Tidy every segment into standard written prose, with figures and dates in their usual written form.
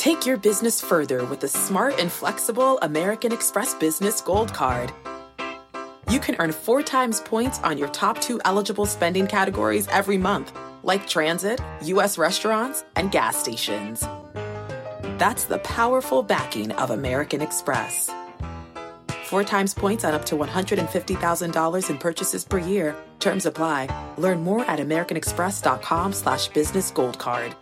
Take your business further with the smart and flexible American Express Business Gold Card. You can earn 4 times points on your top 2 eligible spending categories every month, like transit, U.S. restaurants, and gas stations. That's the powerful backing of American Express. 4 times points on up to $150,000 in purchases per year. Terms apply. Learn more at americanexpress.com/businessgoldcard.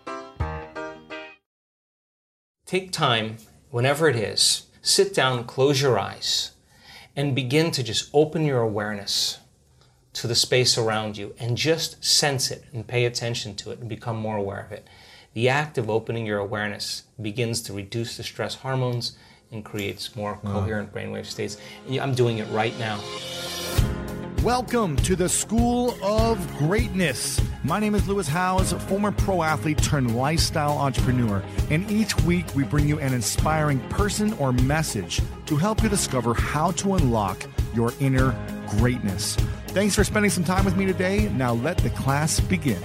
Take time, whenever it is, sit down, close your eyes, and begin to just open your awareness to the space around you and just sense it and pay attention to it and become more aware of it. The act of opening your awareness begins to reduce the stress hormones and creates more coherent brainwave states. I'm doing it right now. Welcome to the School of Greatness. My name is Lewis Howes, former pro athlete turned lifestyle entrepreneur. And each week we bring you an inspiring person or message to help you discover how to unlock your inner greatness. Thanks for spending some time with me today. Now let the class begin.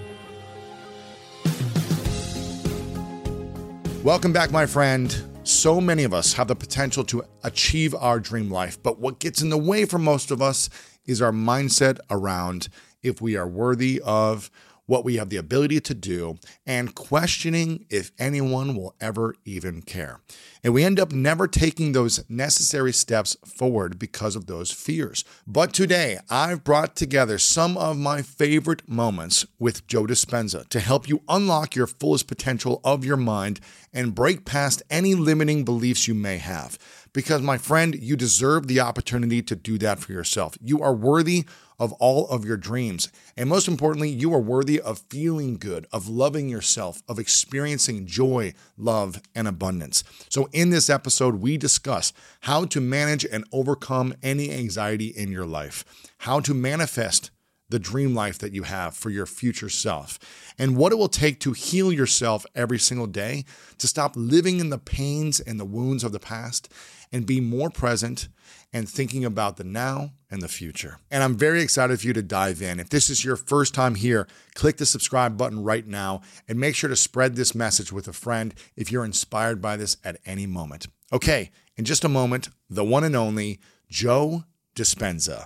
Welcome back, my friend. So many of us have the potential to achieve our dream life, but what gets in the way for most of us is our mindset around if we are worthy of what we have the ability to do and questioning if anyone will ever even care. And we end up never taking those necessary steps forward because of those fears. But today, I've brought together some of my favorite moments with Joe Dispenza to help you unlock your fullest potential of your mind and break past any limiting beliefs you may have. Because, my friend, you deserve the opportunity to do that for yourself. You are worthy of all of your dreams. And most importantly, you are worthy of feeling good, of loving yourself, of experiencing joy, love, and abundance. So in this episode, we discuss how to manage and overcome any anxiety in your life, how to manifest the dream life that you have for your future self, and what it will take to heal yourself every single day, to stop living in the pains and the wounds of the past, and be more present and thinking about the now and the future. And I'm very excited for you to dive in. If this is your first time here, click the subscribe button right now and make sure to spread this message with a friend if you're inspired by this at any moment. Okay, in just a moment, the one and only Joe Dispenza.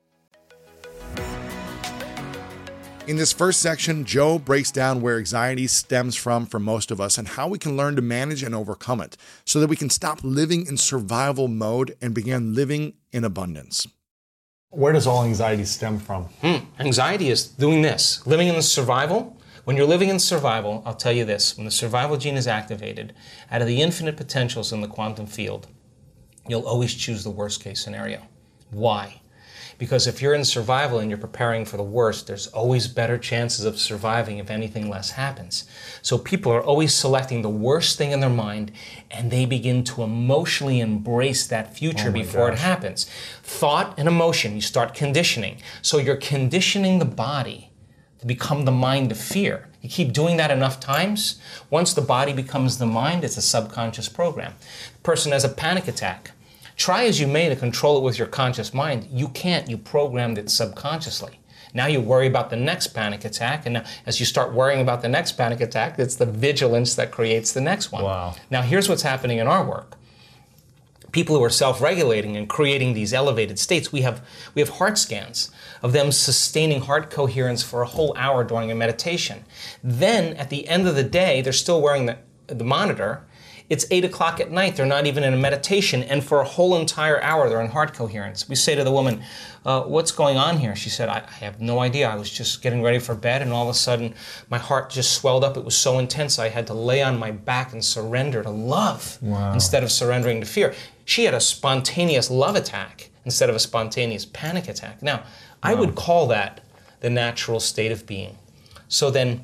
In this first section, Joe breaks down where anxiety stems from for most of us and how we can learn to manage and overcome it so that we can stop living in survival mode and begin living in abundance. Where does all anxiety stem from? Anxiety is doing this, living in the survival. When you're living in survival, I'll tell you this, when the survival gene is activated, out of the infinite potentials in the quantum field, you'll always choose the worst case scenario. Why? Because if you're in survival and you're preparing for the worst, there's always better chances of surviving if anything less happens. So people are always selecting the worst thing in their mind, and they begin to emotionally embrace that future before it happens. Thought and emotion, you start conditioning. So you're conditioning the body to become the mind of fear. You keep doing that enough times, once the body becomes the mind, it's a subconscious program. The person has a panic attack. Try as you may to control it with your conscious mind, you can't. You programmed it subconsciously. Now you worry about the next panic attack, and now as you start worrying about the next panic attack, it's the vigilance that creates the next one. Wow. Now here's what's happening in our work. People who are self-regulating and creating these elevated states, we have heart scans of them sustaining heart coherence for a whole hour during a meditation. Then at the end of the day, they're still wearing the monitor. It's 8 o'clock at night, they're not even in a meditation, and for a whole entire hour they're in heart coherence. We say to the woman, what's going on here? She said, I have no idea. I was just getting ready for bed, and all of a sudden my heart just swelled up. It was so intense I had to lay on my back and surrender to love instead of surrendering to fear. She had a spontaneous love attack instead of a spontaneous panic attack. Now, I would call that the natural state of being. So then,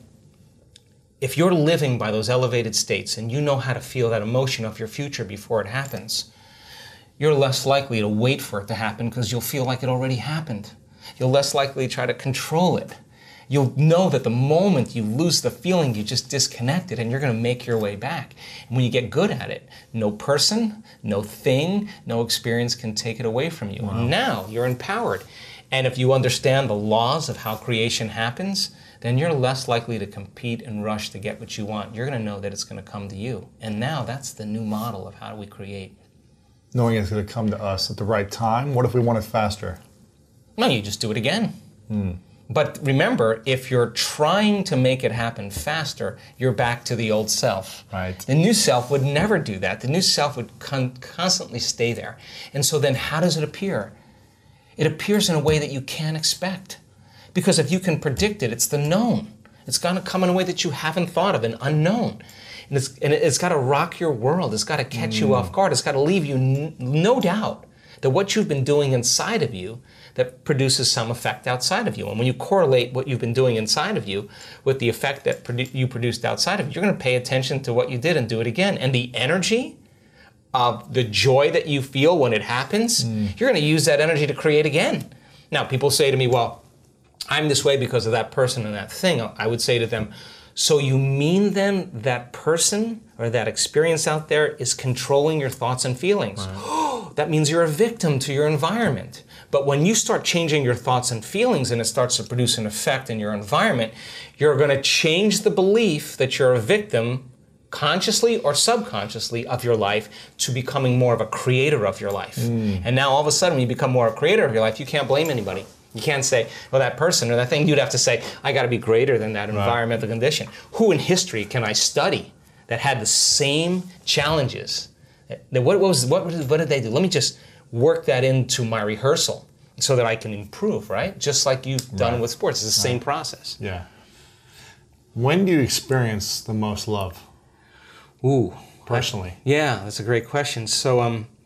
if you're living by those elevated states and you know how to feel that emotion of your future before it happens, you're less likely to wait for it to happen because you'll feel like it already happened. You're less likely to try to control it. You'll know that the moment you lose the feeling, you just disconnect it and you're going to make your way back. And when you get good at it, no person, no thing, no experience can take it away from you. Wow. Now you're empowered. And if you understand the laws of how creation happens, then you're less likely to compete and rush to get what you want. You're going to know that it's going to come to you. And now that's the new model of how do we create. Knowing it's going to come to us at the right time. What if we want it faster? Well, you just do it again. But remember, if you're trying to make it happen faster, you're back to the old self. Right. The new self would never do that. The new self would constantly stay there. And so then how does it appear? It appears in a way that you can't expect. Because if you can predict it, it's the known. It's going to come in a way that you haven't thought of, an unknown. And it's got to rock your world. It's got to catch you off guard. It's got to leave you no doubt that what you've been doing inside of you that produces some effect outside of you. And when you correlate what you've been doing inside of you with the effect that you produced outside of you, you're going to pay attention to what you did and do it again. And the energy of the joy that you feel when it happens, you're going to use that energy to create again. Now, people say to me, well, I'm this way because of that person and that thing. I would say to them, so you mean then that person or that experience out there is controlling your thoughts and feelings? Right. That means you're a victim to your environment. But when you start changing your thoughts and feelings and it starts to produce an effect in your environment, you're going to change the belief that you're a victim, consciously or subconsciously, of your life to becoming more of a creator of your life. And now all of a sudden when you become more a creator of your life, you can't blame anybody. You can't say, well, that person or that thing. You'd have to say, I got to be greater than that environmental condition. Who in history can I study that had the same challenges? What did they do? Let me just work that into my rehearsal so that I can improve, right? Just like you've done with sports. It's the same process. Yeah. When do you experience the most love? Ooh. Personally. Yeah, that's a great question. So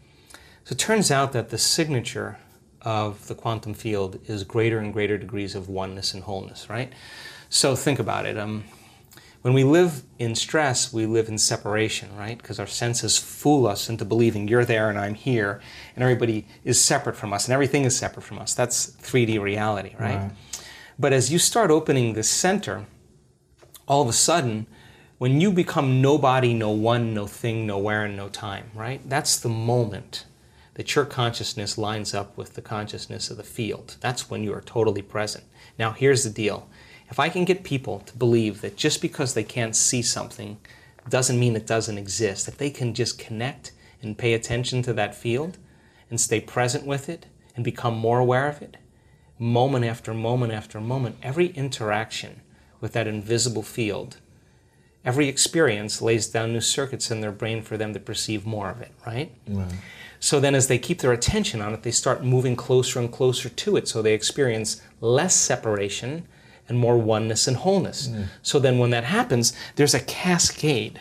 it turns out that the signature of the quantum field is greater and greater degrees of oneness and wholeness, right? So think about it. When we live in stress, we live in separation, right? Because our senses fool us into believing you're there and I'm here, and everybody is separate from us, and everything is separate from us. That's 3D reality, right? But as you start opening this center, all of a sudden, when you become nobody, no one, no thing, nowhere, and no time, right? That's the moment that your consciousness lines up with the consciousness of the field. That's when you are totally present. Now, here's the deal. If I can get people to believe that just because they can't see something doesn't mean it doesn't exist, if they can just connect and pay attention to that field and stay present with it and become more aware of it, moment after moment after moment, every interaction with that invisible field, every experience lays down new circuits in their brain for them to perceive more of it, right? So then as they keep their attention on it, they start moving closer and closer to it, so they experience less separation and more oneness and wholeness. So then when that happens, there's a cascade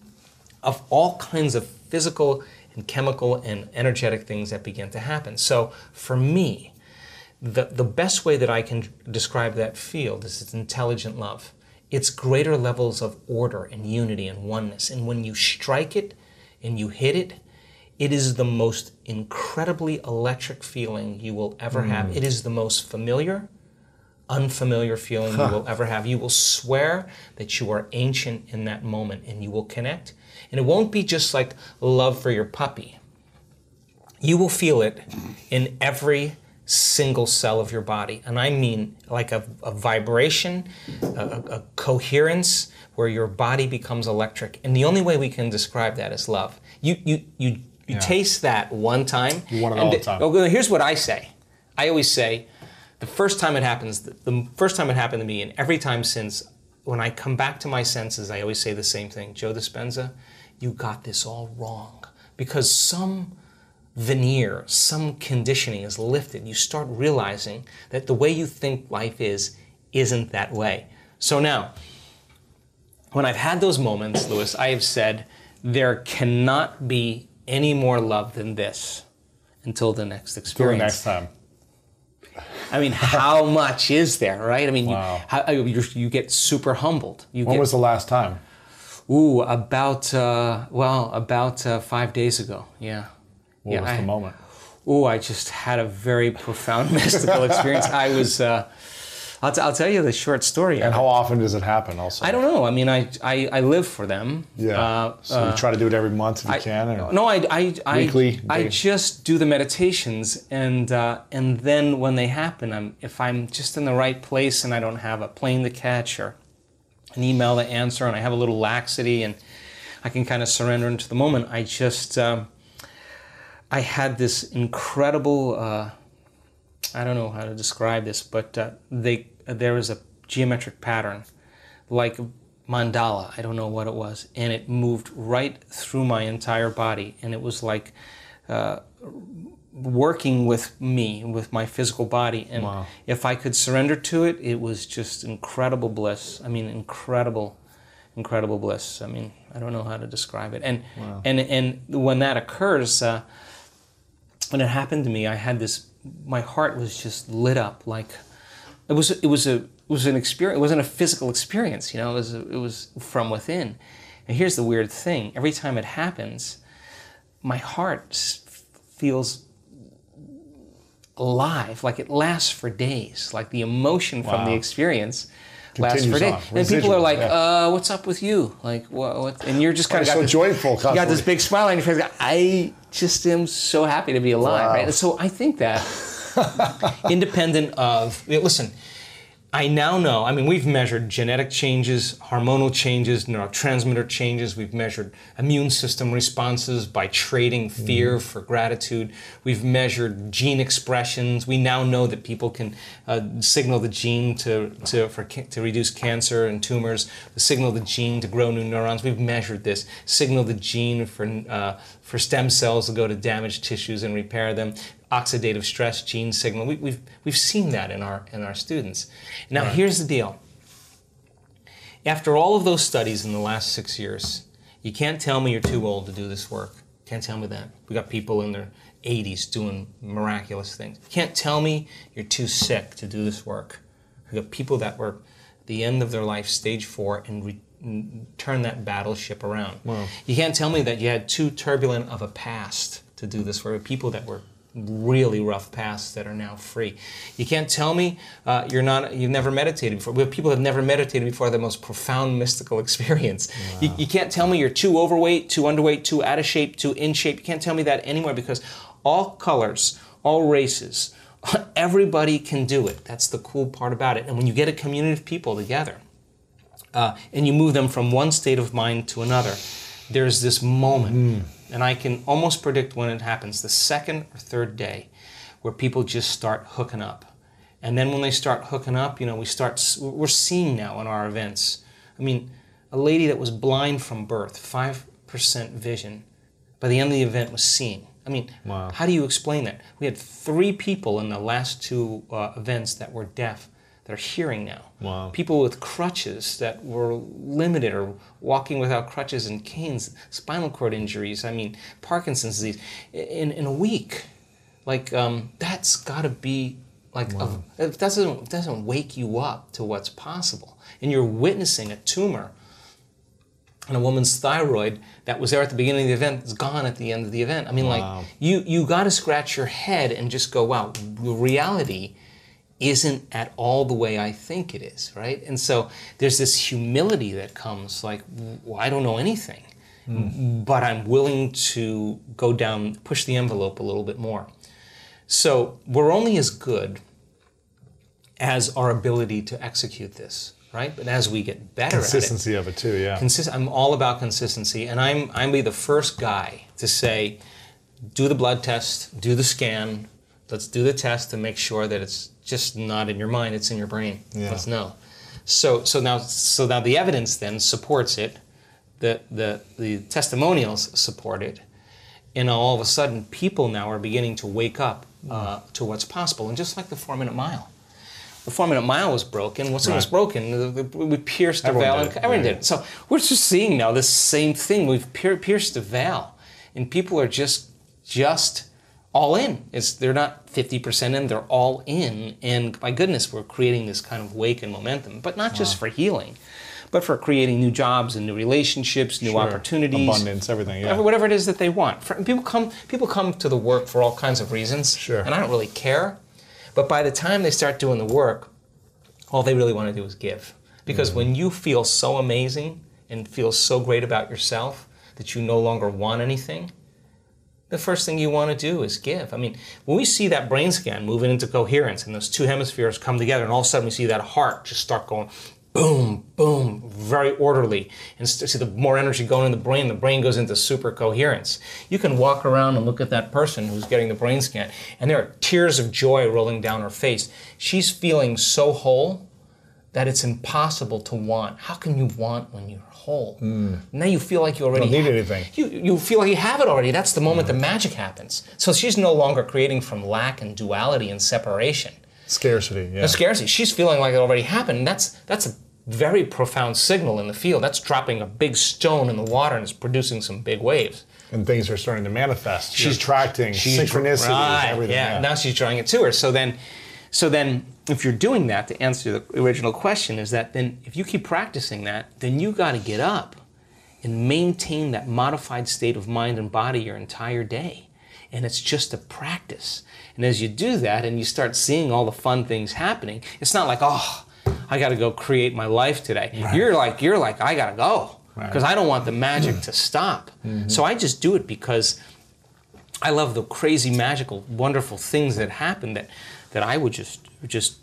of all kinds of physical and chemical and energetic things that begin to happen. So for me, the best way that I can describe that field is it's intelligent love. It's greater levels of order and unity and oneness. And when you strike it and you hit it, it is the most incredibly electric feeling you will ever have. It is the most familiar, unfamiliar feeling you will ever have. You will swear that you are ancient in that moment and you will connect. And it won't be just like love for your puppy. You will feel it in every single cell of your body. And I mean like a vibration, a coherence where your body becomes electric. And the only way we can describe that is love. You taste that one time. You want it all the time. Here's what I say. I always say, the first time it happens, the first time it happened to me, and every time since, when I come back to my senses, I always say the same thing. Joe Dispenza, you got this all wrong. Because some veneer, some conditioning is lifted. You start realizing that the way you think life isn't that way. So now, when I've had those moments, Louis, I have said, there cannot be any more love than this until the next experience. Till the next time. I mean, how much is there, right? I mean, wow. you get super humbled. When was the last time? Ooh, about 5 days ago, yeah. What was the moment? Ooh, I just had a very profound mystical experience. I I'll tell you the short story. And how often does it happen also? I don't know. I mean, I live for them. Yeah. So you try to do it every month if you can? Or no, weekly? I just do the meditations, and then when they happen, if I'm just in the right place and I don't have a plane to catch or an email to answer, and I have a little laxity and I can kind of surrender into the moment, I just, I had this incredible, I don't know how to describe this, but there was a geometric pattern, like mandala, I don't know what it was, and it moved right through my entire body, and it was like working with me, with my physical body, and wow. If I could surrender to it, it was just incredible bliss. I mean, incredible bliss. I mean, I don't know how to describe it. And wow. and when that occurs, when it happened to me, I had this. My heart was just lit up, like it was an experience. It wasn't a physical experience, you know. It was from within. And here's the weird thing: every time it happens, my heart feels alive, like it lasts for days, like the emotion from the experience lasts for days. And people are like, what's up with you? Like, what? And you're just kind of got so this, joyful. You got this big smile on your face. I just am so happy to be alive, right? And so I think that independent of, listen, I now know, I mean, we've measured genetic changes, hormonal changes, neurotransmitter changes. We've measured immune system responses by trading fear for gratitude. We've measured gene expressions. We now know that people can signal the gene to reduce cancer and tumors, signal the gene to grow new neurons. We've measured this. Signal the gene for stem cells to go to damaged tissues and repair them. Oxidative stress gene signal. We've seen that in our students. Now here's the deal. After all of those studies in the last 6 years, you can't tell me you're too old to do this work. Can't tell me that. We got people in their 80s doing miraculous things. You can't tell me you're too sick to do this work. We got people that were at the end of their life, stage 4, and turn that battleship around. Wow. You can't tell me that you had too turbulent of a past to do this work. People that were really rough pasts that are now free. You can't tell me you've never meditated before. We have people who have never meditated before, the most profound mystical experience. Wow. You can't tell me you're too overweight, too underweight, too out of shape, too in shape. You can't tell me that anymore, because all colors, all races, everybody can do it. That's the cool part about it. And when you get a community of people together and you move them from one state of mind to another, there's this moment. And I can almost predict when it happens, the second or third day, where people just start hooking up. And then when they start hooking up, you know, we're seeing now in our events. I mean, a lady that was blind from birth, 5% vision, by the end of the event was seeing. I mean, wow. How do you explain that? We had 3 people in the last 2 events that were deaf that are hearing now. Wow. People with crutches that were limited, or walking without crutches and canes, spinal cord injuries, I mean, Parkinson's disease, in a week. Like, that's gotta be, like, wow. It doesn't wake you up to what's possible. And you're witnessing a tumor on a woman's thyroid that was there at the beginning of the event, is gone at the end of the event. I mean, wow. Like, you gotta scratch your head and just go, wow, the reality isn't at all the way I think it is, right? And so there's this humility that comes, like, well, I don't know anything, but I'm willing to go down, push the envelope a little bit more. So we're only as good as our ability to execute this, right? But as we get better at it. Consistency of it too, yeah. I'm all about consistency, and I'm be the first guy to say, do the blood test, do the scan, let's do the test to make sure that it's just not in your mind, it's in your brain. Yeah. Let's know. So now the evidence then supports it, the testimonials support it, and all of a sudden people now are beginning to wake up to what's possible. And just like the 4-minute mile. The 4-minute mile was broken. Once it was broken, we pierced the veil. Everyone did it. So we're just seeing now this same thing. We've pierced the veil, and people are just all in. They're not 50% in, they're all in. And my goodness, we're creating this kind of wake and momentum, but not just for healing, but for creating new jobs and new relationships, new opportunities. Abundance, everything, yeah. Whatever it is that they want. People come to the work for all kinds of reasons, sure. And I don't really care. But by the time they start doing the work, all they really want to do is give. Because when you feel so amazing and feel so great about yourself that you no longer want anything, the first thing you want to do is give. I mean, when we see that brain scan moving into coherence and those two hemispheres come together and all of a sudden we see that heart just start going boom, boom, very orderly, and see the more energy going in the brain goes into super coherence. You can walk around and look at that person who's getting the brain scan and there are tears of joy rolling down her face. She's feeling so whole that it's impossible to want. How can you want when you're whole? Now you feel like you already don't need anything. You feel like you have it already. That's the moment the magic happens. So she's no longer creating from lack and duality and separation. Scarcity, yeah. The scarcity. She's feeling like it already happened. And that's a very profound signal in the field. That's dropping a big stone in the water and it's producing some big waves. And things are starting to manifest. She's attracting synchronicities, everything. Yeah, now she's drawing it to her. So then, if you're doing that, to answer the original question, is that then if you keep practicing that, then you got to get up and maintain that modified state of mind and body your entire day. And it's just a practice. And as you do that and you start seeing all the fun things happening, it's not like, oh, I got to go create my life today. Right. You're like, I got to go because I don't want the magic to stop. So I just do it because I love the crazy, magical, wonderful things that happen that I would just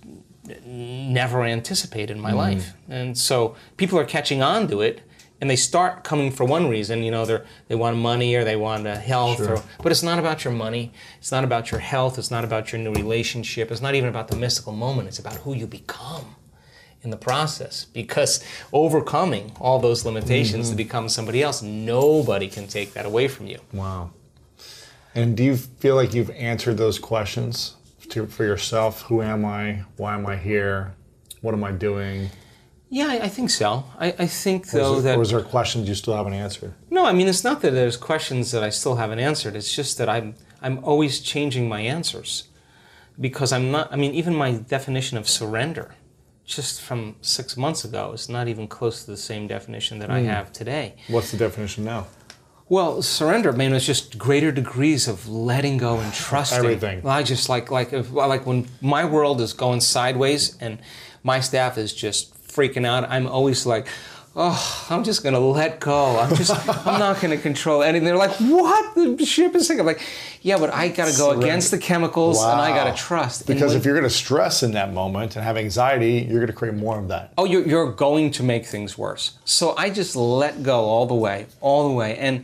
never anticipate in my life. And so people are catching on to it, and they start coming for one reason. You know, they want money or they want health, but it's not about your money. It's not about your health. It's not about your new relationship. It's not even about the mystical moment. It's about who you become in the process. Because overcoming all those limitations to become somebody else, nobody can take that away from you. Wow. And do you feel like you've answered those questions for yourself? Who am I? Why am I here? What am I doing? Yeah, I think so. I think, though, that... Or is there questions you still haven't answered? No, I mean, it's not that there's questions that I still haven't answered. It's just that I'm always changing my answers. Because I'm not... I mean, even my definition of surrender, just from 6 months ago, is not even close to the same definition that I have today. What's the definition now? Well, surrender, man, it's just greater degrees of letting go and trusting. Everything. I just like when my world is going sideways and my staff is just freaking out, I'm always like, oh, I'm just going to let go. I'm not going to control anything. They're like, what? The ship is sinking. I'm like, yeah, but I got to go against the chemicals and I got to trust. Because if you're going to stress in that moment and have anxiety, you're going to create more of that. Oh, you're going to make things worse. So I just let go all the way. And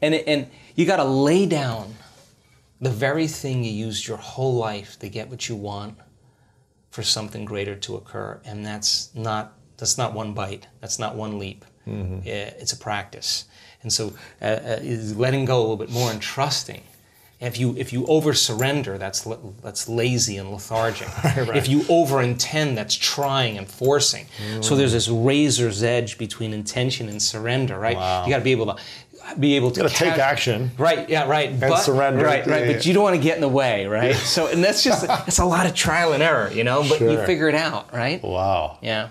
you got to lay down the very thing you used your whole life to get what you want for something greater to occur. And that's not one bite. That's not one leap. It's a practice. And so letting go a little bit more and trusting. If you over-surrender, that's lazy and lethargic. Right. If you over-intend, that's trying and forcing. So there's this razor's edge between intention and surrender, right? Wow. You got to be able to you got to take action. Right, yeah, right. And surrender. Right. But you don't want to get in the way, right? So, and that's just, it's a lot of trial and error, you know, but you figure it out, right? Wow. Yeah.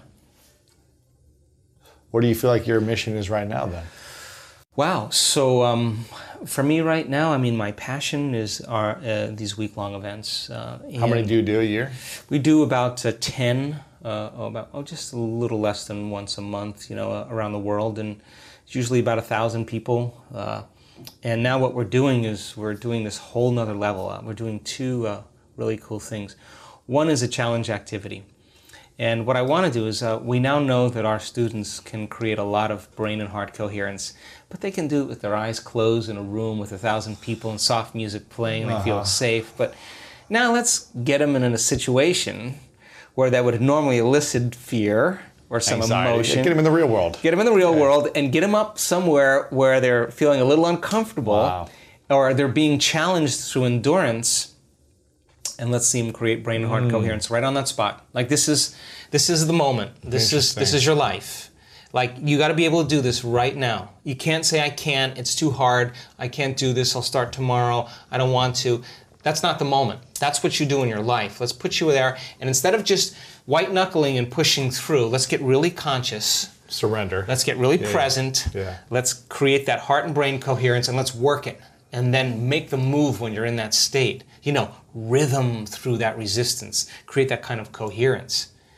What do you feel like your mission is right now, then? Wow. So for me right now, I mean, my passion is these week-long events. How many do you do a year? We do about 10, just a little less than once a month, you know, around the world, and it's usually about 1,000 people. And now what we're doing is we're doing this whole nother level. We're doing two really cool things. One is a challenge activity. And what I want to do is, we now know that our students can create a lot of brain and heart coherence, but they can do it with their eyes closed in a room with 1,000 people and soft music playing, and they feel safe. But now let's get them in a situation where that would normally elicit fear or some emotion. Get them in the real world. Get them in the real world and get them up somewhere where they're feeling a little uncomfortable or they're being challenged through endurance. And let's see them create brain and heart coherence right on that spot. Like this is the moment. This is your life. Like you got to be able to do this right now. You can't say I can't. It's too hard. I can't do this. I'll start tomorrow. I don't want to. That's not the moment. That's what you do in your life. Let's put you there. And instead of just white knuckling and pushing through, let's get really conscious. Surrender. Let's get really present. Yeah. Let's create that heart and brain coherence and let's work it. And then make the move when you're in that state. You know, rhythm through that resistance. Create that kind of coherence.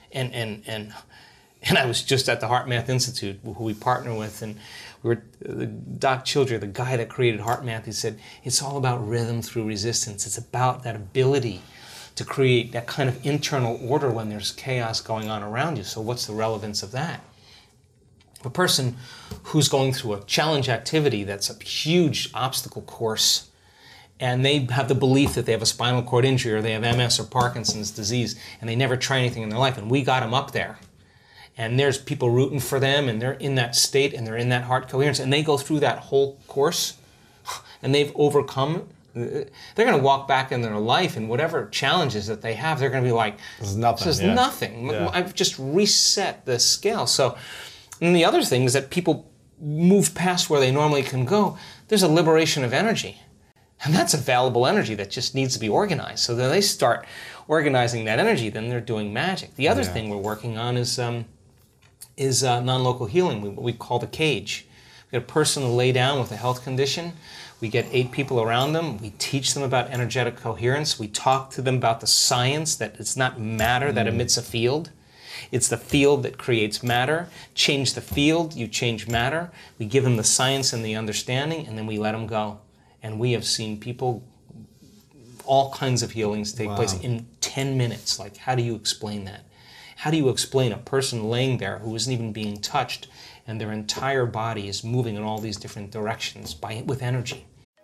And I was just at the HeartMath Institute, who we partner with, and Doc Childre, the guy that created HeartMath, he said, it's all about rhythm through resistance. It's about that ability to create that kind of internal order when there's chaos going on around you. So what's the relevance of that? A person who's going through a challenge activity that's a huge obstacle course, and they have the belief that they have a spinal cord injury or they have MS or Parkinson's disease, and they never try anything in their life, and we got them up there. And there's people rooting for them, and they're in that state, and they're in that heart coherence, and they go through that whole course, and they've overcome. They're going to walk back in their life, and whatever challenges that they have, they're going to be like, this is nothing. This is nothing. Yeah. I've just reset the scale. So, and the other thing is that people move past where they normally can go. There's a liberation of energy. And that's available energy that just needs to be organized. So then they start organizing that energy, then they're doing magic. The other thing we're working on is non-local healing, what we call the cage. We get a person to lay down with a health condition. We get 8 people around them. We teach them about energetic coherence. We talk to them about the science that it's not matter that emits a field. It's the field that creates matter. Change the field, you change matter. We give them the science and the understanding, and then we let them go. And we have seen people, all kinds of healings take place in 10 minutes. Like, how do you explain that? How do you explain a person laying there who isn't even being touched and their entire body is moving in all these different directions with energy?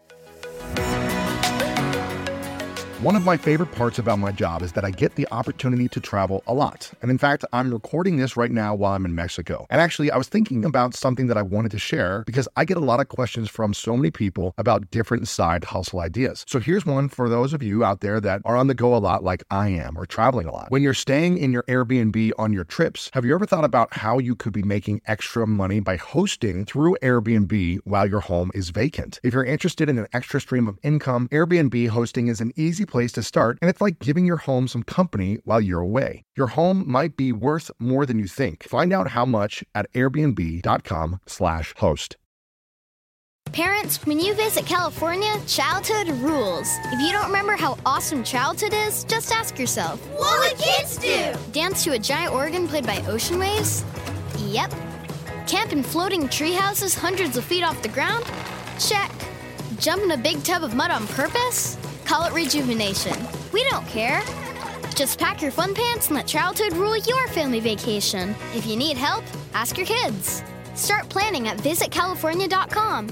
One of my favorite parts about my job is that I get the opportunity to travel a lot. And in fact, I'm recording this right now while I'm in Mexico. And actually, I was thinking about something that I wanted to share because I get a lot of questions from so many people about different side hustle ideas. So here's one for those of you out there that are on the go a lot like I am, or traveling a lot. When you're staying in your Airbnb on your trips, have you ever thought about how you could be making extra money by hosting through Airbnb while your home is vacant? If you're interested in an extra stream of income, Airbnb hosting is an easy place to start, and it's like giving your home some company while you're away. Your home might be worth more than you think. Find out how much at airbnb.com/host. Parents, when you visit California, childhood rules. If you don't remember how awesome childhood is, just ask yourself, what would kids do? Dance to a giant organ played by ocean waves? Yep. Camp in floating tree houses hundreds of feet off the ground? Check. Jump in a big tub of mud on purpose? Call it rejuvenation. We don't care. Just pack your fun pants and let childhood rule your family vacation. If you need help, ask your kids. Start planning at visitcalifornia.com.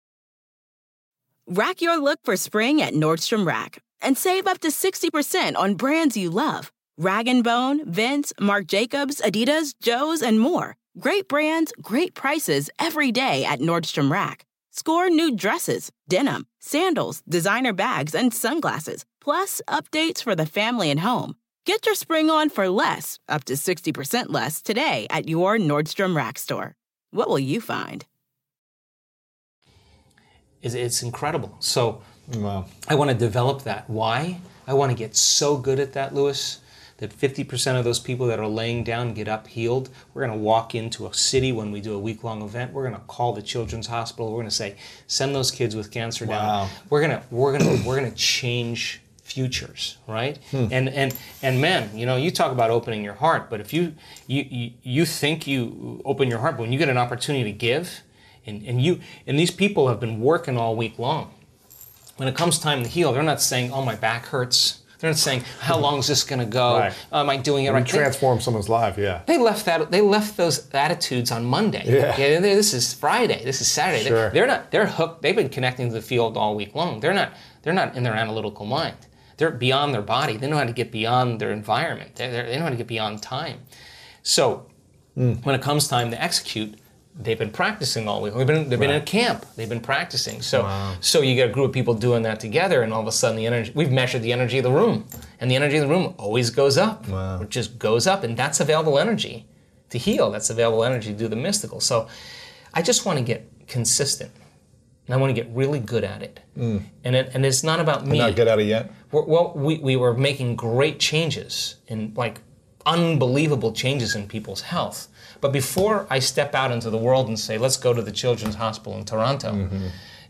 Rack your look for spring at Nordstrom Rack and save up to 60% on brands you love. Rag & Bone, Vince, Marc Jacobs, Adidas, Joe's, and more. Great brands, great prices every day at Nordstrom Rack. Score new dresses, denim, sandals, designer bags, and sunglasses, plus updates for the family and home. Get your spring on for less, up to 60% less, today at your Nordstrom Rack store. What will you find? It's incredible. So I want to develop that. Why? I want to get so good at that, Louis, that 50% of those people that are laying down get up healed. We're going to walk into a city when we do a week-long event. We're going to call the Children's Hospital. We're going to say, send those kids with cancer down. We're going to change futures, right? And man, you know, you talk about opening your heart, but if you think you open your heart, but when you get an opportunity to give, and these people have been working all week long. When it comes time to heal, they're not saying, "Oh, my back hurts." They're not saying, "How long is this going to go? Right. Am I doing it right?" Transform someone's life, yeah. They left those attitudes on Monday. Yeah. This is Friday. This is Saturday. Sure. They're hooked. They've been connecting to the field all week long. They're not in their analytical mind. They're beyond their body. They know how to get beyond their environment. They know how to get beyond time. So when it comes time to execute, they've been practicing all week. They've been in a camp. They've been practicing. So you get a group of people doing that together, and all of a sudden the energy. We've measured the energy of the room, and the energy of the room always goes up. It just goes up, and that's available energy to heal. That's available energy to do the mystical. So I just want to get consistent, and I want to get really good at it. And it's not about me. You're not good at it yet? We were making great changes, like unbelievable changes in people's health. But before I step out into the world and say, let's go to the Children's Hospital in Toronto,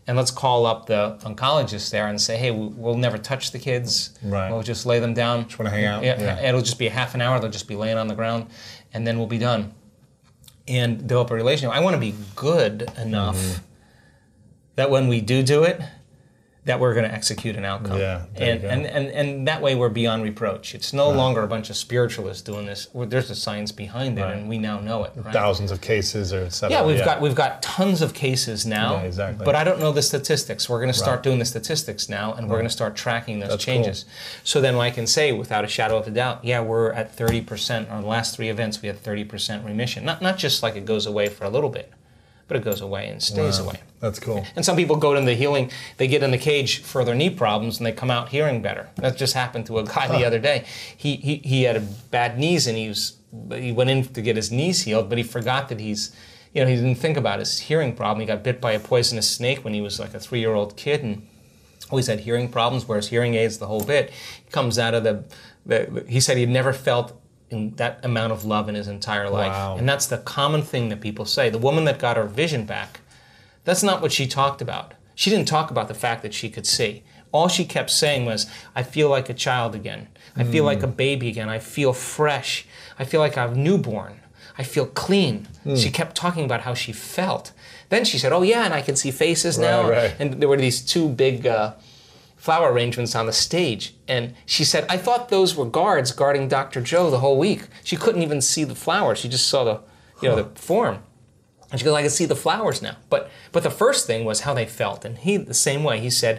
and let's call up the oncologist there and say, hey, we'll never touch the kids. Right. We'll just lay them down. Just want to hang out. Yeah. It'll just be a half an hour. They'll just be laying on the ground, and then we'll be done. And develop a relationship. I want to be good enough that when we do it, that we're going to execute an outcome. Yeah, and that way we're beyond reproach. It's no longer a bunch of spiritualists doing this. There's a science behind it, and we now know it. Right? Thousands of cases or et cetera. Yeah, we've got tons of cases now. Yeah, exactly. But I don't know the statistics. We're going to start doing the statistics now, and we're going to start tracking those changes. Cool. So then I can say, without a shadow of a doubt, yeah, we're at 30%. On the last 3 events, we had 30% remission. Not just like it goes away for a little bit, but it goes away and stays away. That's cool. And some people go into the healing, they get in the cage for their knee problems, and they come out hearing better. That just happened to a guy the other day. He had a bad knees, and he went in to get his knees healed, but he forgot that he didn't think about his hearing problem. He got bit by a poisonous snake when he was like a 3-year-old kid, and always had hearing problems, wears hearing aids the whole bit. He comes out of he said he'd never felt in that amount of love in his entire life. Wow. And that's the common thing that people say. The woman that got her vision back, that's not what she talked about. She didn't talk about the fact that she could see. All she kept saying was, I feel like a child again. I feel like a baby again. I feel fresh. I feel like I'm newborn. I feel clean. She kept talking about how she felt. Then she said, oh yeah, and I can see faces now. Right. And there were these 2 big flower arrangements on the stage, and she said, I thought those were guards guarding Dr. Joe the whole week. She couldn't even see the flowers. She just saw the form. And she goes, I can see the flowers now. But the first thing was how they felt. And he, the same way, he said,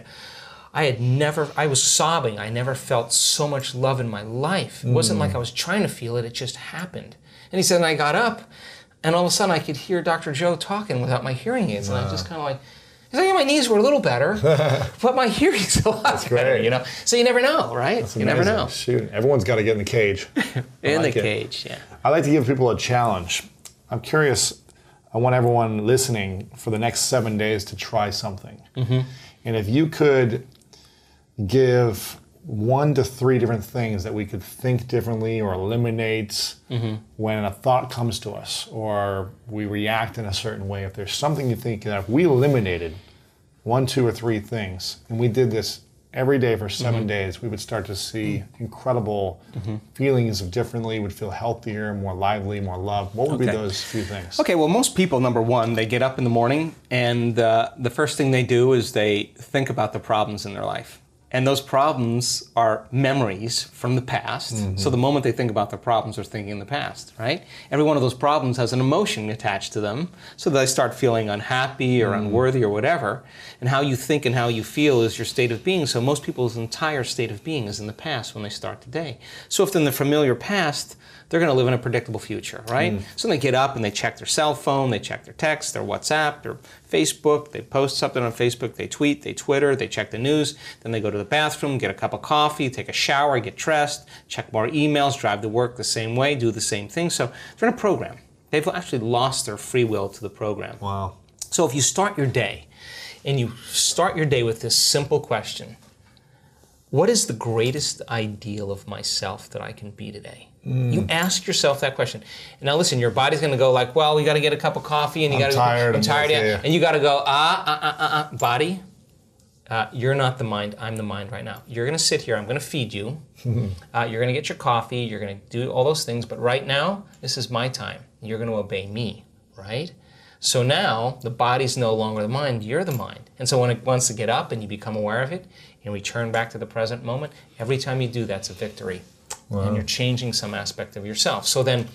I was sobbing. I never felt so much love in my life. It wasn't like I was trying to feel it. It just happened. And he said, and I got up, and all of a sudden I could hear Dr. Joe talking without my hearing aids. And I just kind of like, he's like, yeah, my knees were a little better, but my hearing's a lot better, So you never know, right? That's you amazing. Never know. Shoot, everyone's got to get in the cage. In the cage, yeah. I like to give people a challenge. I'm curious, I want everyone listening for the next 7 days to try something. And if you could give 1 to 3 different things that we could think differently or eliminate when a thought comes to us or we react in a certain way. If there's something you think that if we eliminated 1, 2, or 3 things, and we did this every day for 7 days, we would start to see incredible feelings of differently, would feel healthier, more lively, more loved. What would be those few things? Okay, well, most people, number one, they get up in the morning, and the first thing they do is they think about the problems in their life. And those problems are memories from the past. So the moment they think about the problems, they're thinking in the past, right? Every one of those problems has an emotion attached to them. So they start feeling unhappy or unworthy or whatever. And how you think and how you feel is your state of being. So most people's entire state of being is in the past when they start the day. So if they're in the familiar past, they're going to live in a predictable future, right? So they get up and they check their cell phone, they check their text, their WhatsApp, their Facebook, they post something on Facebook, they tweet, they Twitter, they check the news, then they go to the bathroom, get a cup of coffee, take a shower, get dressed, check more emails, drive to work the same way, do the same thing. So they're in a program. They've actually lost their free will to the program. Wow. So if you start your day, and you start your day with this simple question, what is the greatest ideal of myself that I can be today? You ask yourself that question. And now listen, your body's going to go like, well, we got to get a cup of coffee, and you got to. I'm tired. Yeah. And you got to go, body. You're not the mind. I'm the mind right now. You're going to sit here. I'm going to feed you. You're going to get your coffee. You're going to do all those things. But right now, this is my time. You're going to obey me, right? So now the body's no longer the mind. You're the mind. And so when it wants to get up and you become aware of it and return back to the present moment, every time you do, that's a victory. Wow. And you're changing some aspect of yourself. So then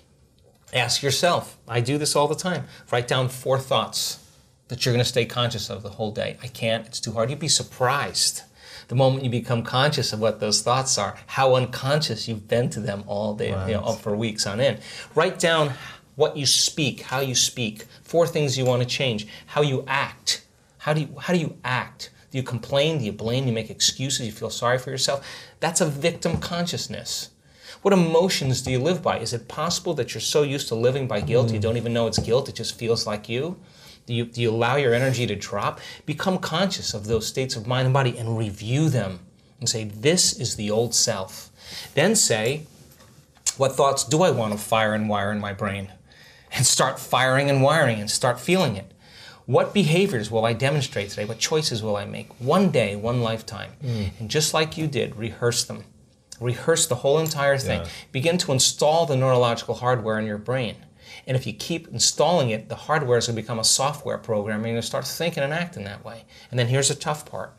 ask yourself, I do this all the time, write down 4 thoughts that you're going to stay conscious of the whole day. I can't, it's too hard. You'd be surprised the moment you become conscious of what those thoughts are, how unconscious you've been to them all day, for weeks on end. Write down what you speak, how you speak, 4 things you want to change, how you act. How do you act? Do you complain? Do you blame? Do you make excuses? You feel sorry for yourself? That's a victim consciousness. What emotions do you live by? Is it possible that you're so used to living by guilt you don't even know it's guilt, it just feels like you? Do you allow your energy to drop? Become conscious of those states of mind and body and review them and say, this is the old self. Then say, what thoughts do I want to fire and wire in my brain? And start firing and wiring and start feeling it. What behaviors will I demonstrate today? What choices will I make? One day, one lifetime. And just like you did, rehearse them. Rehearse the whole entire thing. Yeah. Begin to install the neurological hardware in your brain. And if you keep installing it, the hardware is going to become a software program, and you're going to start thinking and acting that way. And then here's the tough part.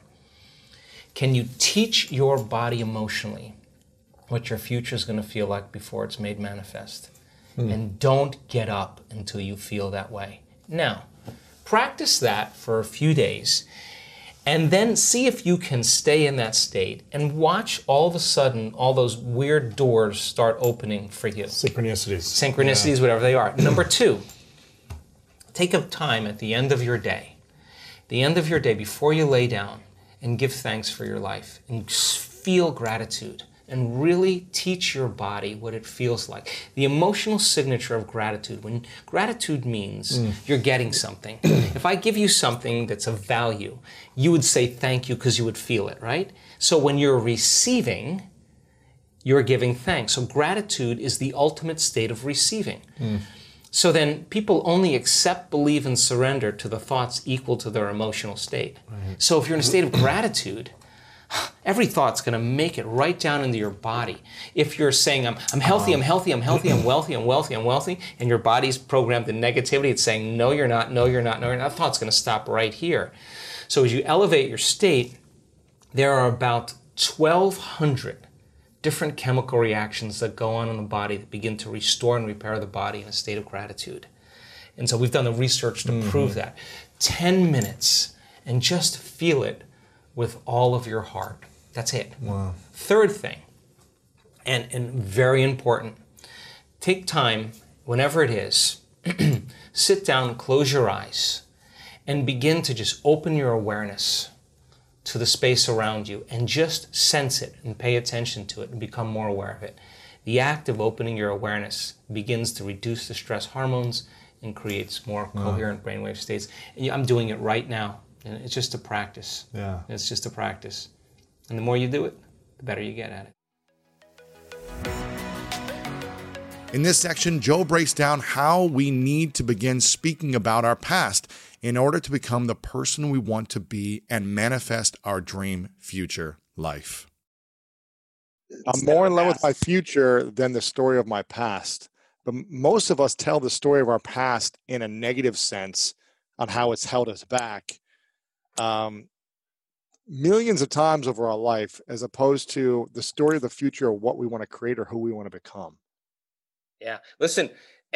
Can you teach your body emotionally what your future is going to feel like before it's made manifest? And don't get up until you feel that way. Now, practice that for a few days, and then see if you can stay in that state and watch all of a sudden all those weird doors start opening for you. Synchronicities, whatever they are. Number 2, take a time at the end of your day, before you lay down, and give thanks for your life and feel gratitude. And really teach your body what it feels like. The emotional signature of gratitude. When gratitude means you're getting something. If I give you something that's of value, you would say thank you because you would feel it, right? So when you're receiving, you're giving thanks. So gratitude is the ultimate state of receiving. So then people only accept, believe, and surrender to the thoughts equal to their emotional state. Right. So if you're in a state of gratitude, every thought's going to make it right down into your body. If you're saying, I'm healthy, I'm healthy, I'm healthy, I'm wealthy, I'm wealthy, I'm wealthy, and your body's programmed in negativity, it's saying, no, you're not, no, you're not, no, you're not. That thought's going to stop right here. So as you elevate your state, there are about 1,200 different chemical reactions that go on in the body that begin to restore and repair the body in a state of gratitude. And so we've done the research to prove that. 10 minutes, and just feel it with all of your heart. That's it. Wow. Third thing, and very important, take time, whenever it is, sit down, close your eyes, and begin to just open your awareness to the space around you and just sense it and pay attention to it and become more aware of it. The act of opening your awareness begins to reduce the stress hormones and creates more coherent brainwave states. And I'm doing it right now. And it's just a practice. Yeah. It's just a practice. And the more you do it, the better you get at it. In this section, Joe breaks down how we need to begin speaking about our past in order to become the person we want to be and manifest our dream future life. I'm more in love with my future than the story of my past. But most of us tell the story of our past in a negative sense on how it's held us back. Millions of times over our life, as opposed to the story of the future of what we want to create or who we want to become. Yeah. Listen,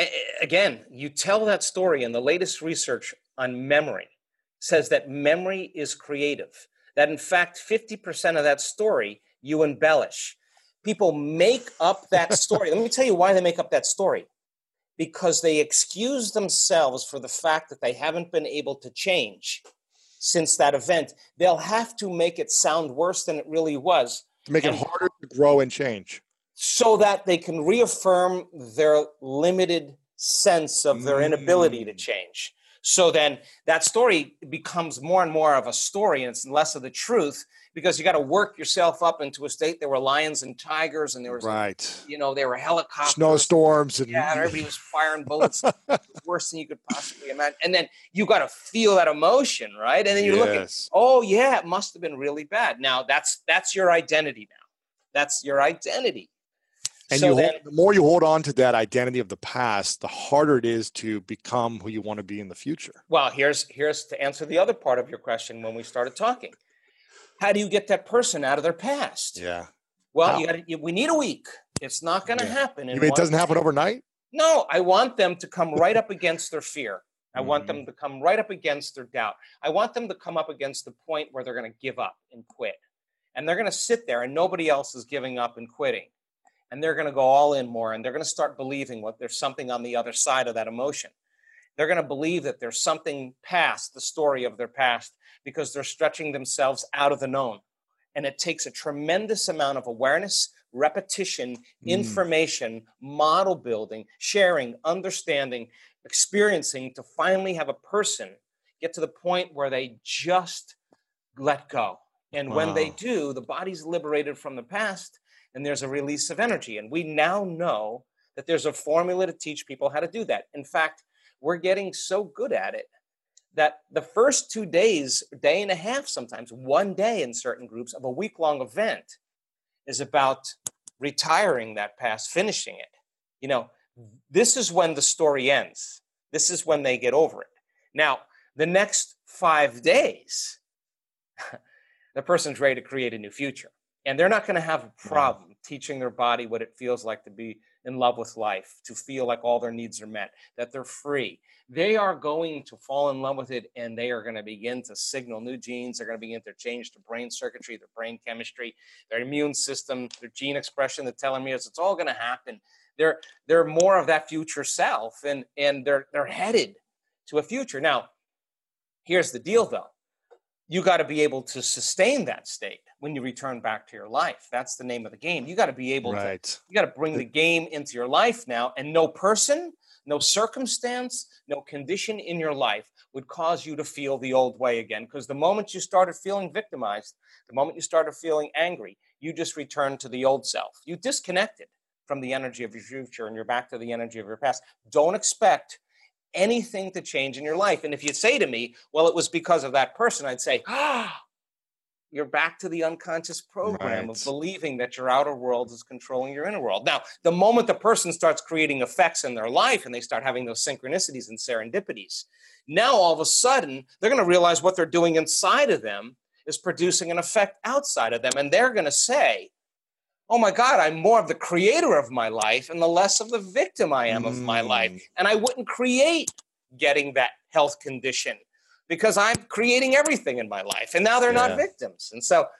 again, you tell that story, and the latest research on memory says that memory is creative. That in fact, 50% of that story you embellish. People make up that story. Let me tell you why they make up that story. Because they excuse themselves for the fact that they haven't been able to change since that event. They'll have to make it sound worse than it really was. To make it harder to grow and change. So that they can reaffirm their limited sense of their inability to change. So then that story becomes more and more of a story, and it's less of the truth, because you got to work yourself up into a state. There were lions and tigers, and there was, there were helicopters, snowstorms, and everybody was firing bullets. Worse than you could possibly imagine. And then you got to feel that emotion, right? And then you look at, oh yeah, it must have been really bad. Now that's your identity. Now that's your identity. And so the more you hold on to that identity of the past, the harder it is to become who you want to be in the future. Well, here's to answer the other part of your question when we started talking. How do you get that person out of their past? Yeah. Well, we need a week. It's not going to happen. You mean it doesn't happen overnight? No, I want them to come right up against their fear. I want them to come right up against their doubt. I want them to come up against the point where they're going to give up and quit. And they're going to sit there and nobody else is giving up and quitting. And they're going to go all in more, and they're going to start believing there's something on the other side of that emotion. They're going to believe that there's something past the story of their past because they're stretching themselves out of the known. And it takes a tremendous amount of awareness, repetition, information, model building, sharing, understanding, experiencing to finally have a person get to the point where they just let go. And when they do, the body's liberated from the past, and there's a release of energy. And we now know that there's a formula to teach people how to do that. In fact, we're getting so good at it that the first 2 days, day and a half, sometimes 1 day in certain groups of a week-long event is about retiring that past, finishing it. You know, this is when the story ends. This is when they get over it. Now, the next 5 days, the person's ready to create a new future. And they're not going to have a problem teaching their body what it feels like to be in love with life, to feel like all their needs are met, that they're free. They are going to fall in love with it, and they are going to begin to signal new genes. They're going to begin to change their brain circuitry, their brain chemistry, their immune system, their gene expression, the telomeres. It's all going to happen. They're more of that future self, and they're headed to a future. Now, here's the deal, though. You got to be able to sustain that state when you return back to your life. That's the name of the game. You got to be able to, you got to bring the game into your life now, and no person, no circumstance, no condition in your life would cause you to feel the old way again. Because the moment you started feeling victimized, the moment you started feeling angry, you just returned to the old self. You disconnected from the energy of your future, and you're back to the energy of your past. Don't expect anything to change in your life. And if you say to me, well, it was because of that person, I'd say, you're back to the unconscious program of believing that your outer world is controlling your inner world. Now, the moment the person starts creating effects in their life and they start having those synchronicities and serendipities, now all of a sudden, they're going to realize what they're doing inside of them is producing an effect outside of them. And they're going to say, oh my God, I'm more of the creator of my life and the less of the victim I am of my life. And I wouldn't create getting that health condition because I'm creating everything in my life. And now they're not victims. And so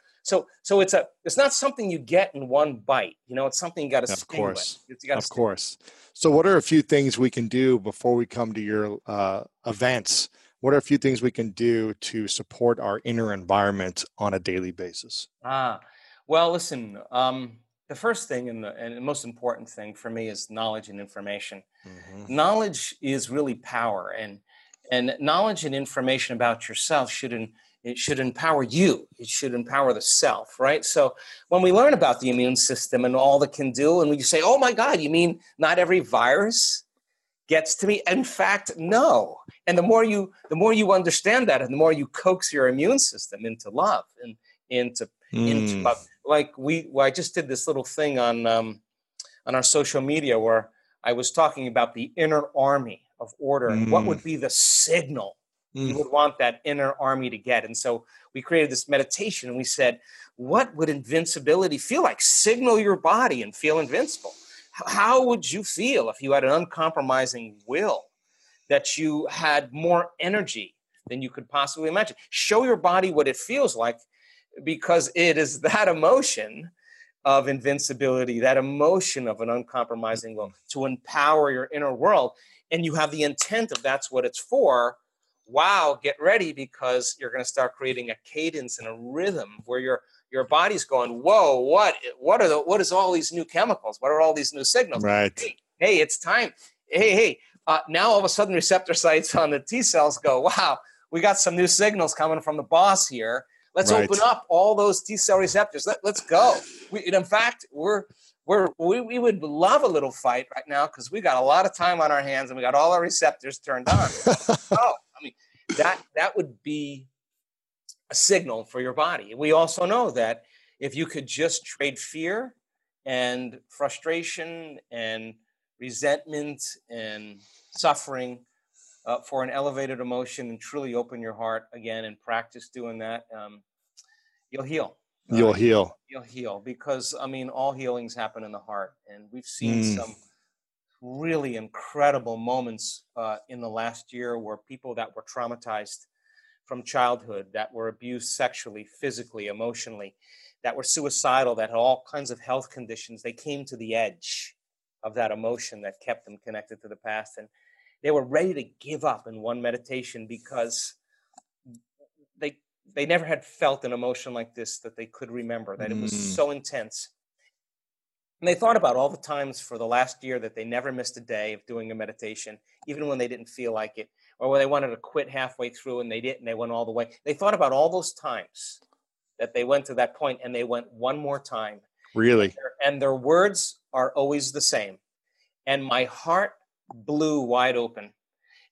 it's not something you get in one bite. You know, it's something you got to stay with. Of course. So what are a few things we can do before we come to your events? What are a few things we can do to support our inner environment on a daily basis? Well, listen, the first thing and the most important thing for me is knowledge and information. Mm-hmm. Knowledge is really power, and knowledge and information about yourself should empower you. It should empower the self, right? So when we learn about the immune system and all it can do, and we say, oh my God, you mean not every virus gets to me? In fact, no. And the more you understand that, and the more you coax your immune system into love and into love. Like I just did this little thing on our social media where I was talking about the inner army of order and what would be the signal you would want that inner army to get. And so we created this meditation and we said, what would invincibility feel like? Signal your body and feel invincible. How would you feel if you had an uncompromising will, that you had more energy than you could possibly imagine? Show your body what it feels like, because it is that emotion of invincibility, that emotion of an uncompromising will to empower your inner world. And you have the intent of that's what it's for. Wow, get ready, because you're going to start creating a cadence and a rhythm where your body's going, whoa, what is all these new chemicals? What are all these new signals? Right. Hey, it's time. Hey. Now all of a sudden receptor sites on the T cells go, wow, we got some new signals coming from the boss here. Let's open up all those T cell receptors. Let's go. In fact, we would love a little fight right now because we got a lot of time on our hands and we got all our receptors turned on. That would be a signal for your body. We also know that if you could just trade fear and frustration and resentment and suffering for an elevated emotion and truly open your heart again and practice doing that, you'll heal. You'll heal. You'll heal because, all healings happen in the heart. And we've seen some really incredible moments in the last year where people that were traumatized from childhood, that were abused sexually, physically, emotionally, that were suicidal, that had all kinds of health conditions, they came to the edge of that emotion that kept them connected to the past. And they were ready to give up in one meditation because they never had felt an emotion like this that they could remember, that it was so intense. And they thought about all the times for the last year that they never missed a day of doing a meditation, even when they didn't feel like it, or when they wanted to quit halfway through and they didn't, they went all the way. They thought about all those times that they went to that point and they went one more time. Really? And their words are always the same. And my heart blew wide open.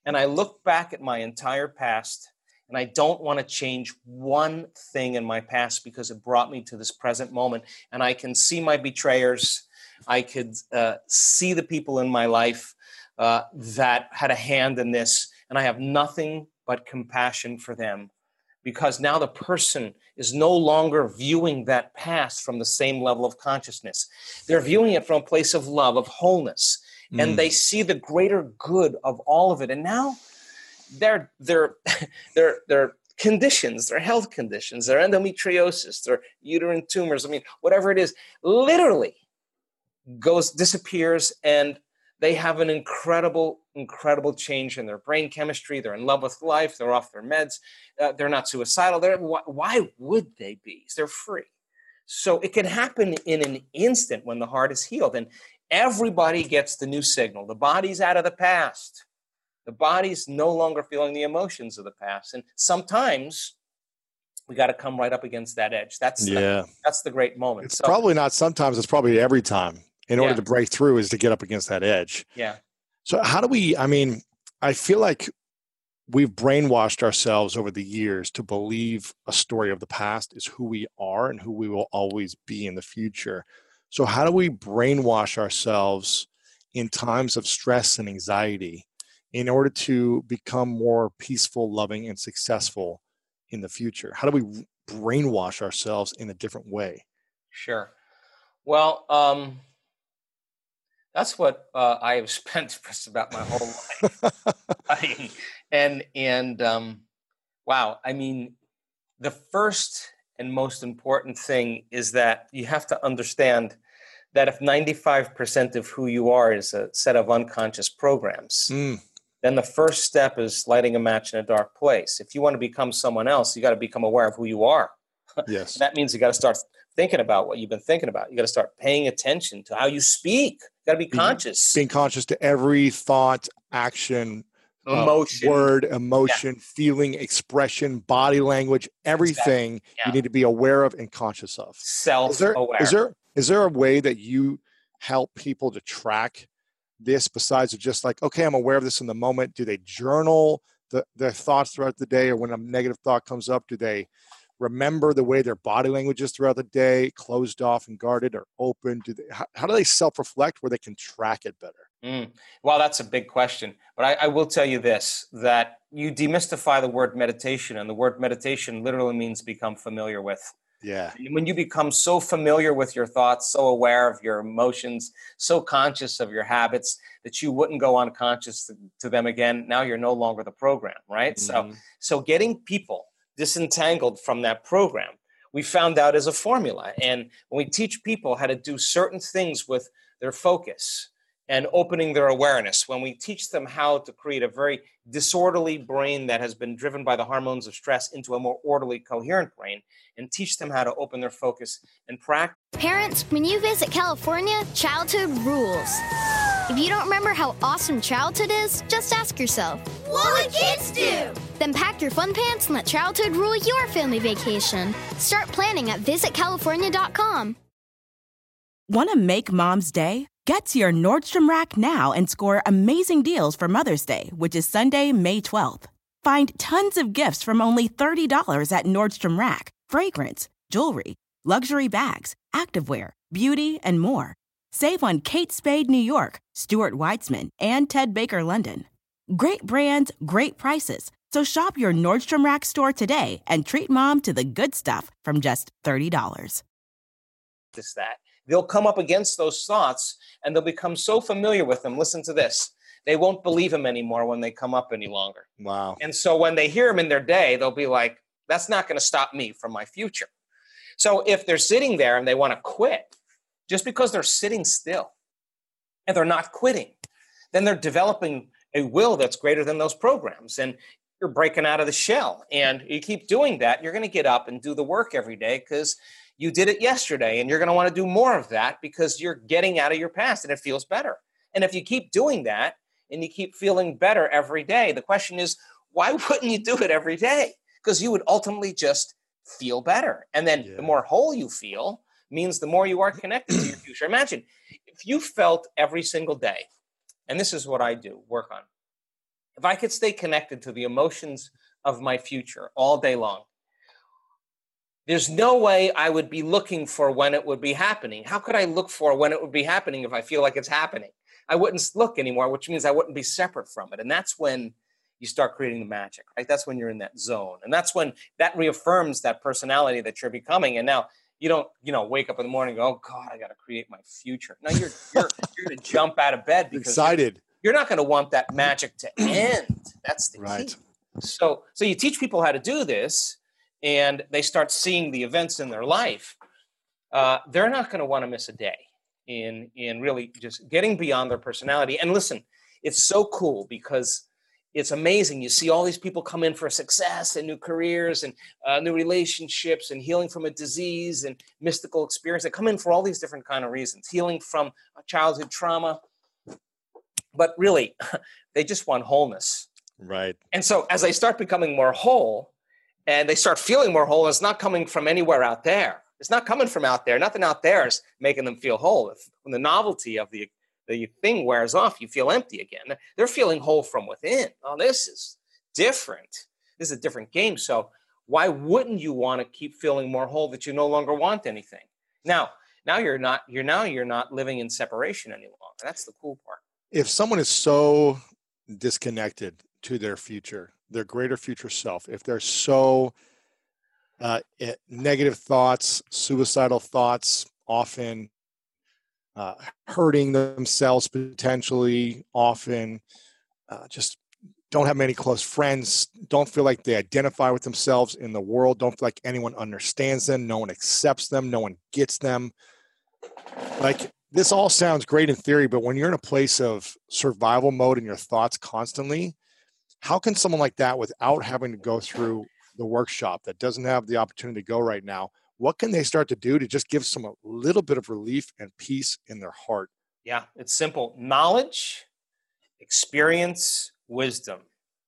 and I look back at my entire past, and I don't want to change one thing in my past because it brought me to this present moment. And I can see my betrayers. I could see the people in my life that had a hand in this. And I have nothing but compassion for them, because now the person is no longer viewing that past from the same level of consciousness. They're viewing it from a place of love, of wholeness. And they see the greater good of all of it. And now their conditions, their health conditions, their endometriosis, their uterine tumors, I mean, whatever it is, literally disappears, and they have an incredible change in their brain chemistry. They're in love with life. They're off their meds. They're not suicidal. Why would they be? They're free. So it can happen in an instant when the heart is healed, and everybody gets the new signal. The body's out of the past. The body's no longer feeling the emotions of the past. And sometimes we got to come right up against that edge. That's the great moment. It's probably not sometimes, it's probably every time. In order to break through is to get up against that edge. Yeah. So how do we, I feel like we've brainwashed ourselves over the years to believe a story of the past is who we are and who we will always be in the future. So how do we brainwash ourselves in times of stress and anxiety in order to become more peaceful, loving, and successful in the future? How do we brainwash ourselves in a different way? Sure. Well, that's what I have spent just about my whole life studying. Wow, I mean, the first and most important thing is that you have to understand that if 95% of who you are is a set of unconscious programs, then the first step is lighting a match in a dark place. If you want to become someone else, you got to become aware of who you are. Yes. That means you got to start thinking about what you've been thinking about. You got to start paying attention to how you speak. You got to be conscious. Being conscious to every thought, action, emotion, word, emotion, feeling, expression, body language, everything you need to be aware of and conscious of. Self-aware. Is there a way that you help people to track this besides just like, okay, I'm aware of this in the moment? Do they journal their thoughts throughout the day, or when a negative thought comes up, do they remember the way their body language is throughout the day, closed off and guarded or open? How do they self-reflect where they can track it better? Well, that's a big question. But I will tell you this, that you demystify the word meditation, and the word meditation literally means become familiar with. Yeah. And when you become so familiar with your thoughts, so aware of your emotions, so conscious of your habits that you wouldn't go unconscious to them again, now you're no longer the program, right? Mm-hmm. So getting people disentangled from that program, we found out is a formula. And when we teach people how to do certain things with their focus and opening their awareness, when we teach them how to create a very disorderly brain that has been driven by the hormones of stress into a more orderly, coherent brain, and teach them how to open their focus and practice. Parents, when you visit California, childhood rules. If you don't remember how awesome childhood is, just ask yourself, what would kids do? Then pack your fun pants and let childhood rule your family vacation. Start planning at visitcalifornia.com. Want to make Mom's Day? Get to your Nordstrom Rack now and score amazing deals for Mother's Day, which is Sunday, May 12th. Find tons of gifts from only $30 at Nordstrom Rack. Fragrance, jewelry, luxury bags, activewear, beauty, and more. Save on Kate Spade New York, Stuart Weitzman, and Ted Baker London. Great brands, great prices. So shop your Nordstrom Rack store today and treat Mom to the good stuff from just $30. They'll come up against those thoughts and they'll become so familiar with them. Listen to this. They won't believe them anymore when they come up any longer. Wow. And so when they hear them in their day, they'll be like, that's not going to stop me from my future. So if they're sitting there and they want to quit, just because they're sitting still and they're not quitting, then they're developing a will that's greater than those programs. And you're breaking out of the shell. And you keep doing that, you're going to get up and do the work every day because you did it yesterday, and you're going to want to do more of that because you're getting out of your past and it feels better. And if you keep doing that and you keep feeling better every day, the question is, why wouldn't you do it every day? Because you would ultimately just feel better. And then the more whole you feel means the more you are connected to your future. Imagine if you felt every single day, and this is what I do, work on. if I could stay connected to the emotions of my future all day long, there's no way I would be looking for when it would be happening. How could I look for when it would be happening if I feel like it's happening? I wouldn't look anymore, which means I wouldn't be separate from it. And that's when you start creating the magic, right? That's when you're in that zone. And that's when that reaffirms that personality that you're becoming. And now you don't, wake up in the morning and go, oh God, I got to create my future. No, you're going to jump out of bed because excited. You're not going to want that magic to end. That's the key. So you teach people how to do this, and they start seeing the events in their life. They're not going to want to miss a day in really just getting beyond their personality. And listen, it's so cool because it's amazing. You see all these people come in for success and new careers and new relationships and healing from a disease and mystical experience. They come in for all these different kind of reasons, healing from a childhood trauma. But really, they just want wholeness. Right. And so as they start becoming more whole and they start feeling more whole, it's not coming from anywhere out there. It's not coming from out there. Nothing out there is making them feel whole. When the novelty of the thing wears off, you feel empty again. They're feeling whole from within. Oh, this is different. This is a different game. So why wouldn't you want to keep feeling more whole that you no longer want anything? Now you're not living in separation any longer. That's the cool part. If someone is so disconnected to their future, their greater future self, if they're so negative thoughts, suicidal thoughts, often hurting themselves potentially, often just don't have many close friends, don't feel like they identify with themselves in the world, don't feel like anyone understands them, no one accepts them, no one gets them. Like, this all sounds great in theory, but when you're in a place of survival mode in your thoughts constantly, how can someone like that, without having to go through the workshop, that doesn't have the opportunity to go right now, what can they start to do to just give some a little bit of relief and peace in their heart? Yeah, it's simple. Knowledge, experience, wisdom.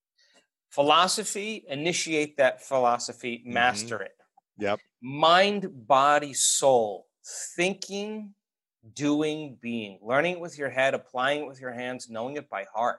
Philosophy, initiate that philosophy, master it. Yep. Mind, body, soul, thinking, doing, being, learning it with your head, applying it with your hands, knowing it by heart.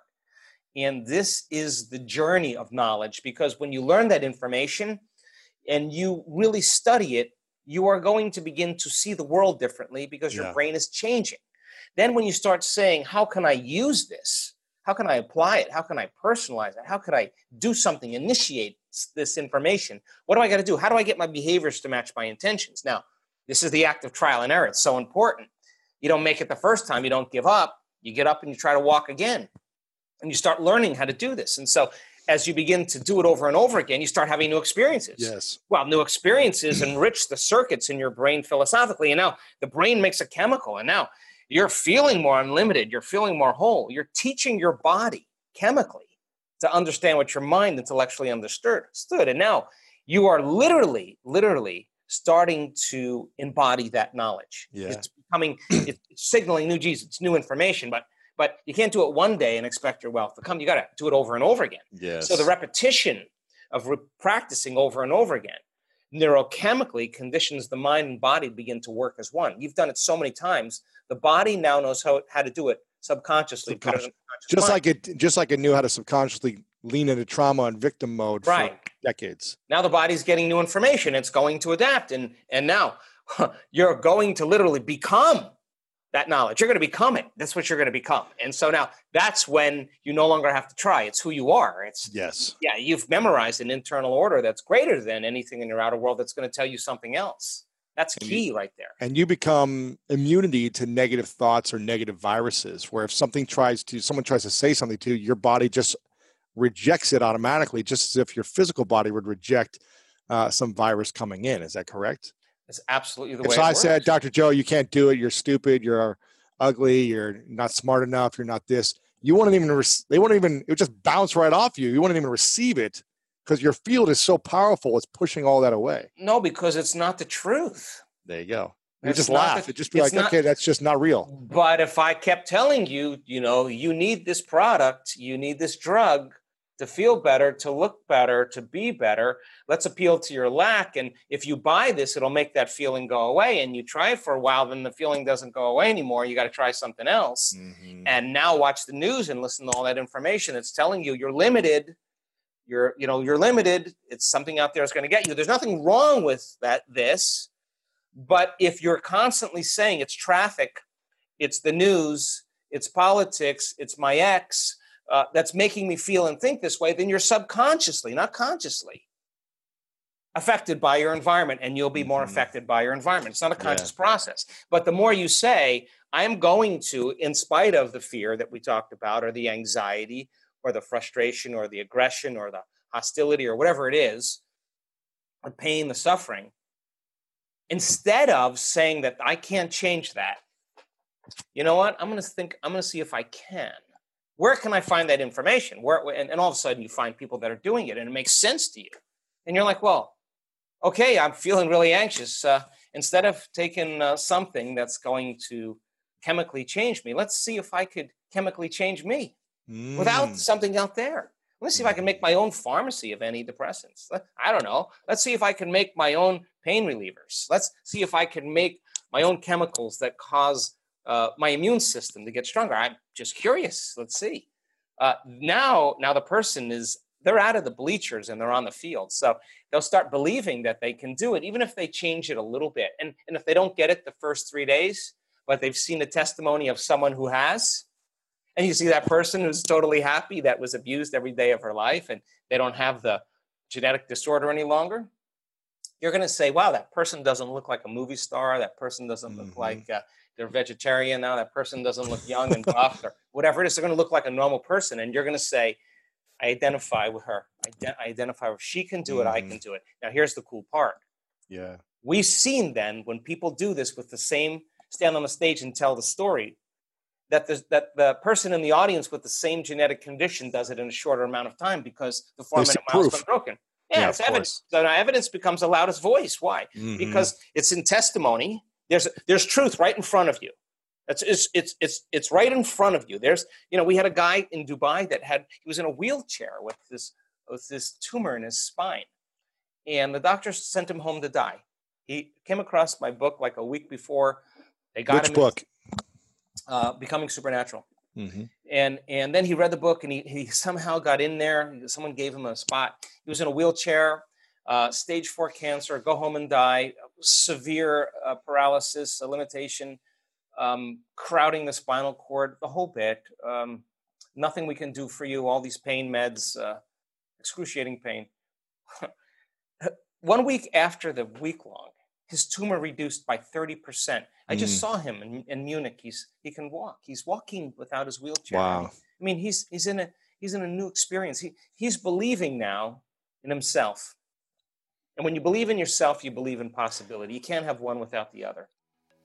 And this is the journey of knowledge, because when you learn that information and you really study it, you are going to begin to see the world differently because your brain is changing. Then when you start saying, how can I use this? How can I apply it? How can I personalize it? How could I do something, initiate this information? What do I got to do? How do I get my behaviors to match my intentions? Now, this is the act of trial and error. It's so important. You don't make it the first time. You don't give up. You get up and you try to walk again. And you start learning how to do this. And so as you begin to do it over and over again, you start having new experiences. Yes. Well, new experiences enrich the circuits in your brain philosophically. And now the brain makes a chemical. And now you're feeling more unlimited. You're feeling more whole. You're teaching your body chemically to understand what your mind intellectually understood. And now you are literally starting to embody that knowledge. Yeah. It's signaling new Jesus, it's new information, but you can't do it one day and expect your wealth to come. You got to do it over and over again. Yes. So the repetition of practicing over and over again neurochemically conditions the mind and body to begin to work as one. You've done it so many times. The body now knows how to do it subconsciously. Just like it knew how to subconsciously lean into trauma and victim mode for decades. Now the body's getting new information. It's going to adapt. And now you're going to literally become that knowledge. You're going to become it. That's what you're going to become. And so now that's when you no longer have to try. It's who you are. You've memorized an internal order that's greater than anything in your outer world that's going to tell you something else. That's key right there. And you become immunity to negative thoughts or negative viruses, where if someone tries to say something to you, your body just rejects it automatically, just as if your physical body would reject some virus coming in. Is that correct? It's absolutely the way it works. So I said, Dr. Joe, you can't do it. You're stupid. You're ugly. You're not smart enough. You're not this. You wouldn't even, it would just bounce right off you. You wouldn't even receive it because your field is so powerful. It's pushing all that away. No, because it's not the truth. There you go. You just laugh. It'd just be like, okay, that's just not real. But if I kept telling you, you need this product, you need this drug to feel better, to look better, to be better. Let's appeal to your lack. And if you buy this, it'll make that feeling go away. And you try it for a while, then the feeling doesn't go away anymore. You got to try something else. Mm-hmm. And now watch the news and listen to all that information. It's telling you you're limited. You're limited. It's something out there that's going to get you. There's nothing wrong with this. But if you're constantly saying it's traffic, it's the news, it's politics, it's my ex, that's making me feel and think this way, then you're subconsciously, not consciously, affected by your environment, and you'll be more affected by your environment. It's not a conscious process. But the more you say, I'm going to, in spite of the fear that we talked about, or the anxiety, or the frustration, or the aggression, or the hostility, or whatever it is, the pain, the suffering, instead of saying that I can't change that, you know what? I'm going to see if I can. Where can I find that information? And all of a sudden you find people that are doing it and it makes sense to you. And you're like, well, okay, I'm feeling really anxious. Instead of taking something that's going to chemically change me, let's see if I could chemically change me without something out there. Let's see if I can make my own pharmacy of antidepressants. I don't know. Let's see if I can make my own pain relievers. Let's see if I can make my own chemicals that cause my immune system to get stronger. I'm just curious. Let's see. Now the person they're out of the bleachers and they're on the field. So they'll start believing that they can do it, even if they change it a little bit. And if they don't get it the first 3 days, but they've seen a testimony of someone who has, and you see that person who's totally happy, that was abused every day of her life, and they don't have the genetic disorder any longer, you're going to say, wow, that person doesn't look like a movie star. That person doesn't look like they're vegetarian now. That person doesn't look young and buff or whatever it is. They're going to look like a normal person. And you're going to say, I identify with her. I identify with her. She can do it. I can do it. Now, here's the cool part. Yeah. We've seen then when people do this with the same, stand on the stage and tell the story, that the person in the audience with the same genetic condition does it in a shorter amount of time because the 4-minute mile's been broken. Yeah, it's evidence. So now evidence becomes the loudest voice. Why? Because it's in testimony. There's truth right in front of you. It's right in front of you. We had a guy in Dubai he was in a wheelchair with this tumor in his spine, and the doctor sent him home to die. He came across my book like a week before. They got him. Which book? Becoming Supernatural. And then he read the book and he somehow got in there. Someone gave him a spot. He was in a wheelchair, stage 4 cancer, go home and die, severe paralysis, a limitation, crowding the spinal cord, the whole bit. Nothing we can do for you, all these pain meds, excruciating pain. 1 week after the week-long, his tumor reduced by 30%. I just saw him in Munich. He can walk. He's walking without his wheelchair. Wow. I mean, he's in a new experience. He's believing now in himself. And when you believe in yourself, you believe in possibility. You can't have one without the other.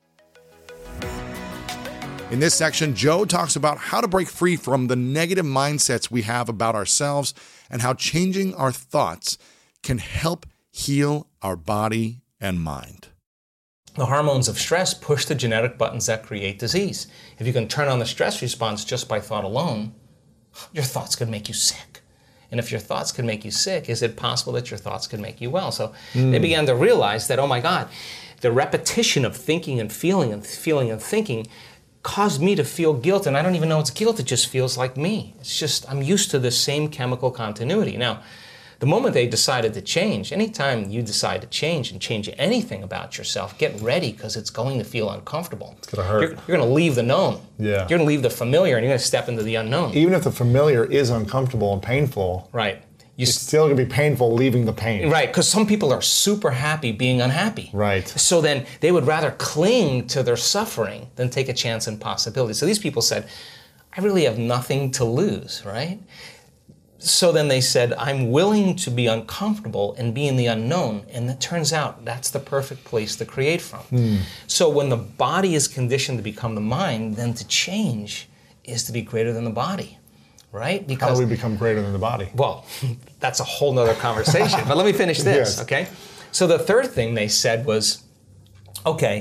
In this section, Joe talks about how to break free from the negative mindsets we have about ourselves and how changing our thoughts can help heal our body and mind. The hormones of stress push the genetic buttons that create disease. If you can turn on the stress response just by thought alone, your thoughts could make you sick. And if your thoughts can make you sick, is it possible that your thoughts can make you well? So they began to realize that, oh my God, the repetition of thinking and feeling and feeling and thinking caused me to feel guilt. And I don't even know it's guilt. It just feels like me. It's just, I'm used to the same chemical continuity. Now, the moment they decided to change, anytime you decide to change and change anything about yourself, get ready because it's going to feel uncomfortable. It's going to hurt. You're going to leave the known. Yeah. You're going to leave the familiar and you're going to step into the unknown. Even if the familiar is uncomfortable and painful, right? It's still going to be painful leaving the pain. Right, because some people are super happy being unhappy. Right. So then they would rather cling to their suffering than take a chance in possibility. So these people said, I really have nothing to lose, right? So then they said, I'm willing to be uncomfortable and be in the unknown. And it turns out that's the perfect place to create from. So when the body is conditioned to become the mind, then to change is to be greater than the body, right? Because, how do we become greater than the body? Well, that's a whole nother conversation. But let me finish this, okay? So the third thing they said was, okay,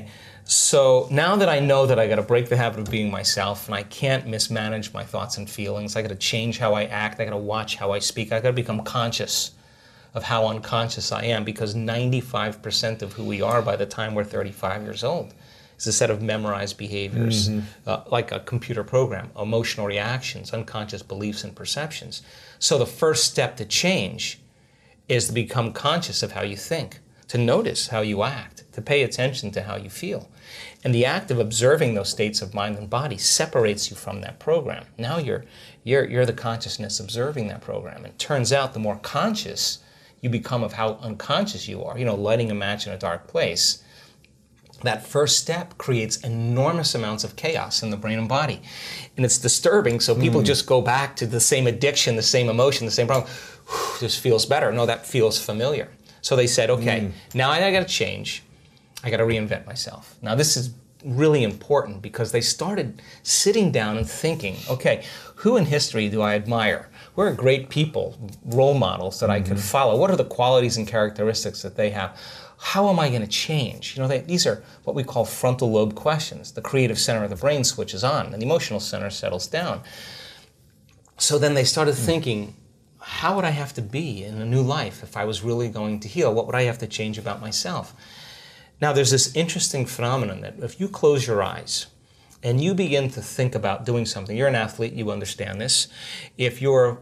So now that I know that I got to break the habit of being myself and I can't mismanage my thoughts and feelings, I got to change how I act, I got to watch how I speak, I got to become conscious of how unconscious I am, because 95% of who we are by the time we're 35 years old is a set of memorized behaviors, like a computer program, emotional reactions, unconscious beliefs and perceptions. So the first step to change is to become conscious of how you think, to notice how you act, to pay attention to how you feel. And the act of observing those states of mind and body separates you from that program. Now you're the consciousness observing that program. And it turns out the more conscious you become of how unconscious you are, lighting a match in a dark place, that first step creates enormous amounts of chaos in the brain and body. And it's disturbing, so people just go back to the same addiction, the same emotion, the same problem. This feels better. No, that feels familiar. So they said, okay, now I got to change. I got to reinvent myself. Now this is really important because they started sitting down and thinking, okay, who in history do I admire? Who are great people, role models that I could follow? What are the qualities and characteristics that they have? How am I going to change? These are what we call frontal lobe questions. The creative center of the brain switches on and the emotional center settles down. So then they started thinking, how would I have to be in a new life if I was really going to heal? What would I have to change about myself? Now, there's this interesting phenomenon that if you close your eyes and you begin to think about doing something, you're an athlete, you understand this. If you're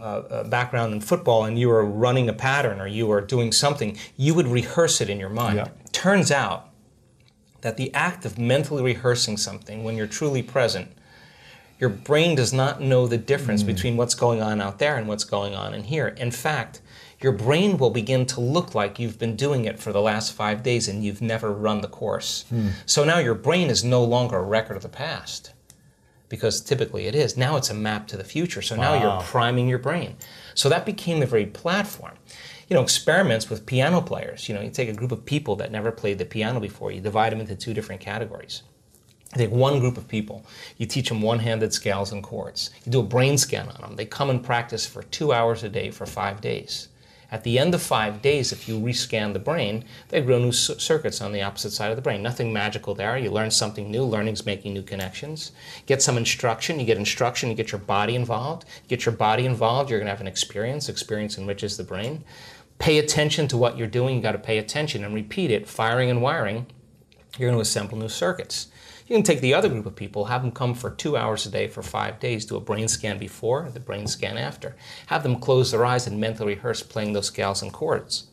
a background in football and you are running a pattern or you are doing something, you would rehearse it in your mind. Yeah. Turns out that the act of mentally rehearsing something when you're truly present, your brain does not know the difference between what's going on out there and what's going on in here. In fact, your brain will begin to look like you've been doing it for the last 5 days and you've never run the course. So now your brain is no longer a record of the past, because typically it is. Now it's a map to the future. So now you're priming your brain. So that became the very platform. Experiments with piano players. You take a group of people that never played the piano before. You divide them into two different categories. You take one group of people, you teach them one-handed scales and chords. You do a brain scan on them. They come and practice for 2 hours a day for 5 days. At the end of 5 days, if you rescan the brain, they grow new circuits on the opposite side of the brain. Nothing magical there. You learn something new. Learning's making new connections. Get some instruction. You get instruction. You get your body involved. Get your body involved. You're going to have an experience. Experience enriches the brain. Pay attention to what you're doing. You got to pay attention and repeat it. Firing and wiring. You're going to assemble new circuits. You can take the other group of people, have them come for 2 hours a day for 5 days, do a brain scan before, the brain scan after. Have them close their eyes and mentally rehearse playing those scales and chords.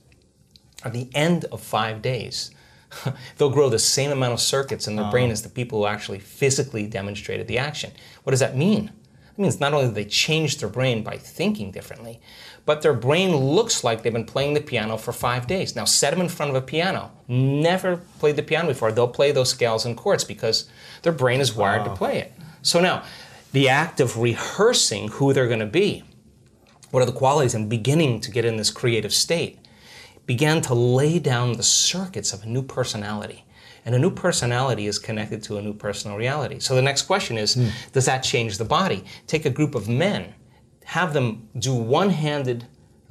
At the end of 5 days, they'll grow the same amount of circuits in their brain as the people who actually physically demonstrated the action. What does that mean? It means not only do they change their brain by thinking differently, but their brain looks like they've been playing the piano for 5 days. Now set them in front of a piano. Never played the piano before. They'll play those scales and chords because their brain is wired to play it. So now, the act of rehearsing who they're going to be, what are the qualities, and beginning to get in this creative state, began to lay down the circuits of a new personality. And a new personality is connected to a new personal reality. So the next question is, does that change the body? Take a group of men, have them do one-handed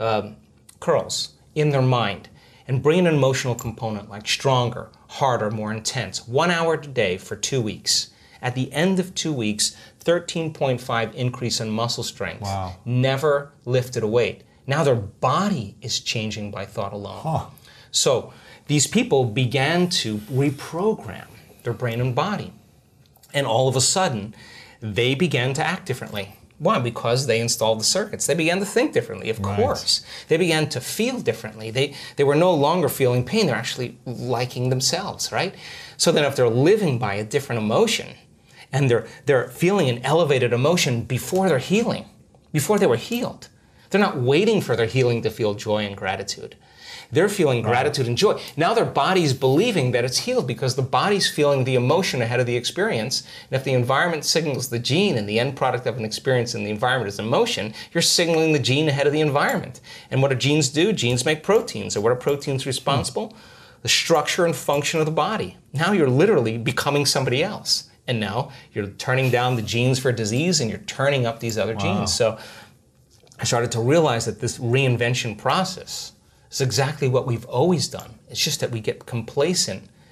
curls in their mind, and bring an emotional component like stronger, harder, more intense. 1 hour a day for 2 weeks. At the end of 2 weeks, 13.5 increase in muscle strength. Wow. Never lifted a weight. Now their body is changing by thought alone. So these people began to reprogram their brain and body. And all of a sudden, they began to act differently. Why? Because they installed the circuits. They began to think differently, of course. They began to feel differently. They were no longer feeling pain. They're actually liking themselves, right? So then if they're living by a different emotion, and they're feeling an elevated emotion before they're healing, before they were healed, they're not waiting for their healing to feel joy and gratitude. They're feeling gratitude and joy. Now their body's believing that it's healed because the body's feeling the emotion ahead of the experience. And if the environment signals the gene and the end product of an experience in the environment is emotion, you're signaling the gene ahead of the environment. And what do genes do? Genes make proteins. And what are proteins responsible? The structure and function of the body. Now you're literally becoming somebody else. And now you're turning down the genes for disease and you're turning up these other genes. So I started to realize that this reinvention process is exactly what we've always done. It's just that we get complacent